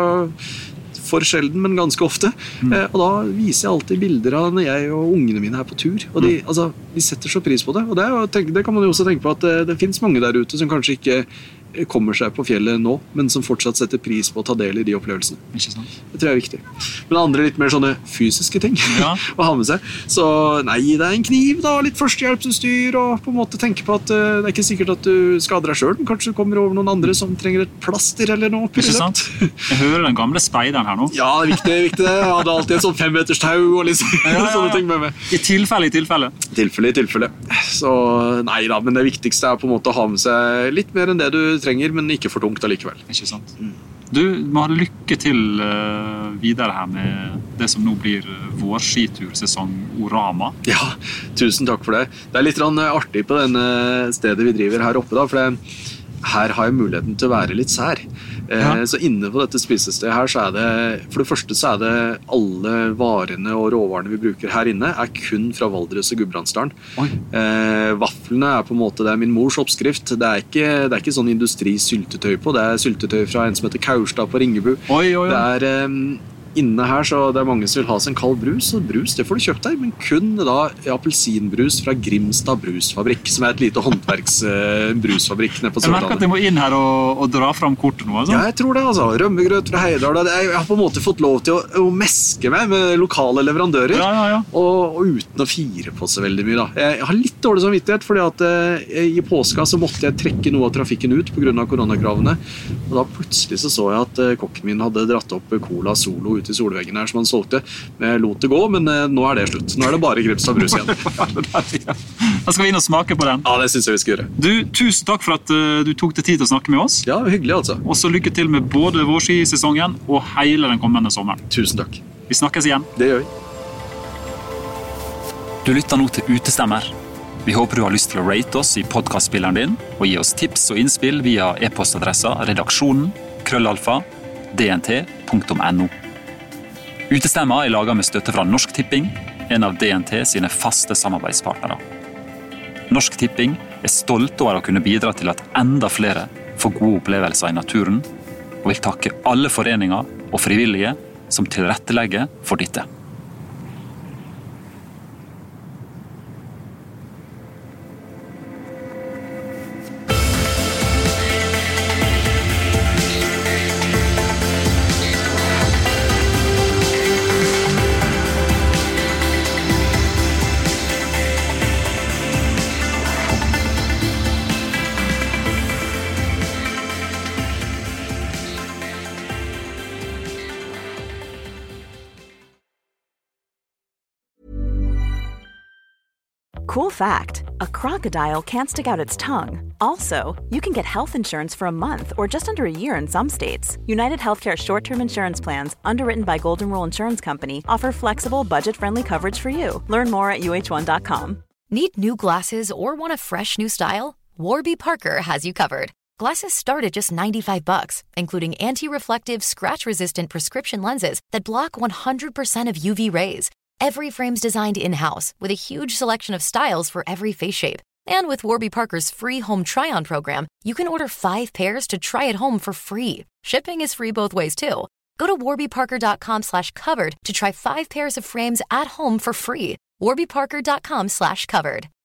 for sjelden, men ganske ofte. Mm. Eh, og da viser jeg alltid bilder av når jeg og ungene mine er på tur. Og de, mm. altså, de setter så pris på det. Og det, er, tenk, det kan man jo også tenke på at det, det finnes mange der ute som kanskje ikke kommer seg på fjellet nå, men som fortsatt setter pris på å ta del i de opplevelsene. Ikke sant? Det tror jeg er viktig. Men andre litt mer sånne fysiske ting ja. Å ha med seg. Så nei, det er en kniv da, litt førstehjelpsutstyr, og på en måte tenke på at uh, det er ikke sikkert at du skader deg selv, men kanskje du kommer over noen andre som trenger et plaster eller noe. Ikke sant? Jeg hører den gamle speideren her nå. Ja, det er viktig, viktig. Jeg hadde alltid en sånn femmeters tau og liksom, ja, ja, ja. Sånne ting med meg. I tilfelle, i tilfelle. Tilfelle, i tilfelle. Så nei da, men det viktigste er på en måte å ha med seg litt mer enn det du trenger, men ikke for tungt allikevel. Ikke sant? Mm. Du må ha lykke til uh, videre her med det som nå blir vår skitursesong Orama. Ja, tusen takk for det. Det er litt artig på denne stedet vi driver her oppe da, for det, her har jeg muligheten til å være litt sær. Ja. Så inne på dette spisestedet her så er det, for det første så er det alle varene og råvarene vi bruker her inne er kun fra Valdres og Gudbrandsdalen. Eh, vaflene er på en måte, det er min mors oppskrift. Det er ikke, det er ikke sånn industrisyltetøy på, det er syltetøy fra en som heter Kaurstad på Ringebu. Oi, oi, oi. Det er... Eh, inne her så det er mange som vil ha seg en kald brus, og brus det får du kjøpt deg, men kun da appelsinbrus fra Grimstad Brusfabrikk, som er et lite håndverksbrusfabrikk nede på Sørlandet. Jeg merker at jeg må inn her og, og dra frem kortet nå, altså. Ja, jeg tror det, altså. Rømmegrøt fra Heidal. Jeg har på en måte fått lov til å, å meske meg med lokale leverandører, ja, ja, ja. Og, og uten å fire på så veldig mye, da. Jeg har litt dårlig samvittighet, fordi at eh, i påska så måtte jeg trekke noe av trafikken ut på grunn av koronakravene, og da plutselig så så jeg at eh, kokken min hadde dratt opp Cola Solo ute i solveggen her som han solgte. Jeg lot det gå, men eh, nå er det slutt. Nå er det bare Grimstad Brus igjen. Da skal vi inn og smake på den. Ja, det synes jeg vi skal gjøre. Du, tusen takk for at uh, du tok deg tid til å snakke med oss. Ja, hyggelig altså. Og så lykke til med både vårskisesongen og hele den kommende sommeren. Tusen takk. Vi snakkes igjen. Det gjør vi. Du lytter nå til Utestemmer. Vi håper du har lyst til å rate oss i podcastspilleren din og gi oss tips og innspill via e-postadressa redaksjonen krøllalfa d n t punktum n o. Utestemmer er laget med støtte fra Norsk Tipping, en av D N T sine faste samarbeidspartnere. Norsk Tipping er stolt over å kunne bidra til at enda flere får gode opplevelser i naturen, og vil takke alle foreninger og frivillige som tilrettelegger for dette. Cool fact, a crocodile can't stick out its tongue. Also, you can get health insurance for a month or just under a year in some states. United Healthcare short-term insurance plans, underwritten by Golden Rule Insurance Company, offer flexible, budget-friendly coverage for you. Learn more at U H one dot com. Need new glasses or want a fresh new style? Warby Parker has you covered. Glasses start at just ninety-five bucks, including anti-reflective, scratch-resistant prescription lenses that block one hundred percent of U V rays. Every frame's designed in-house with a huge selection of styles for every face shape. And with Warby Parker's free home try-on program, you can order five pairs to try at home for free. Shipping is free both ways too. Go to warby parker dot com slash covered to try five pairs of frames at home for free. warby parker dot com slash covered.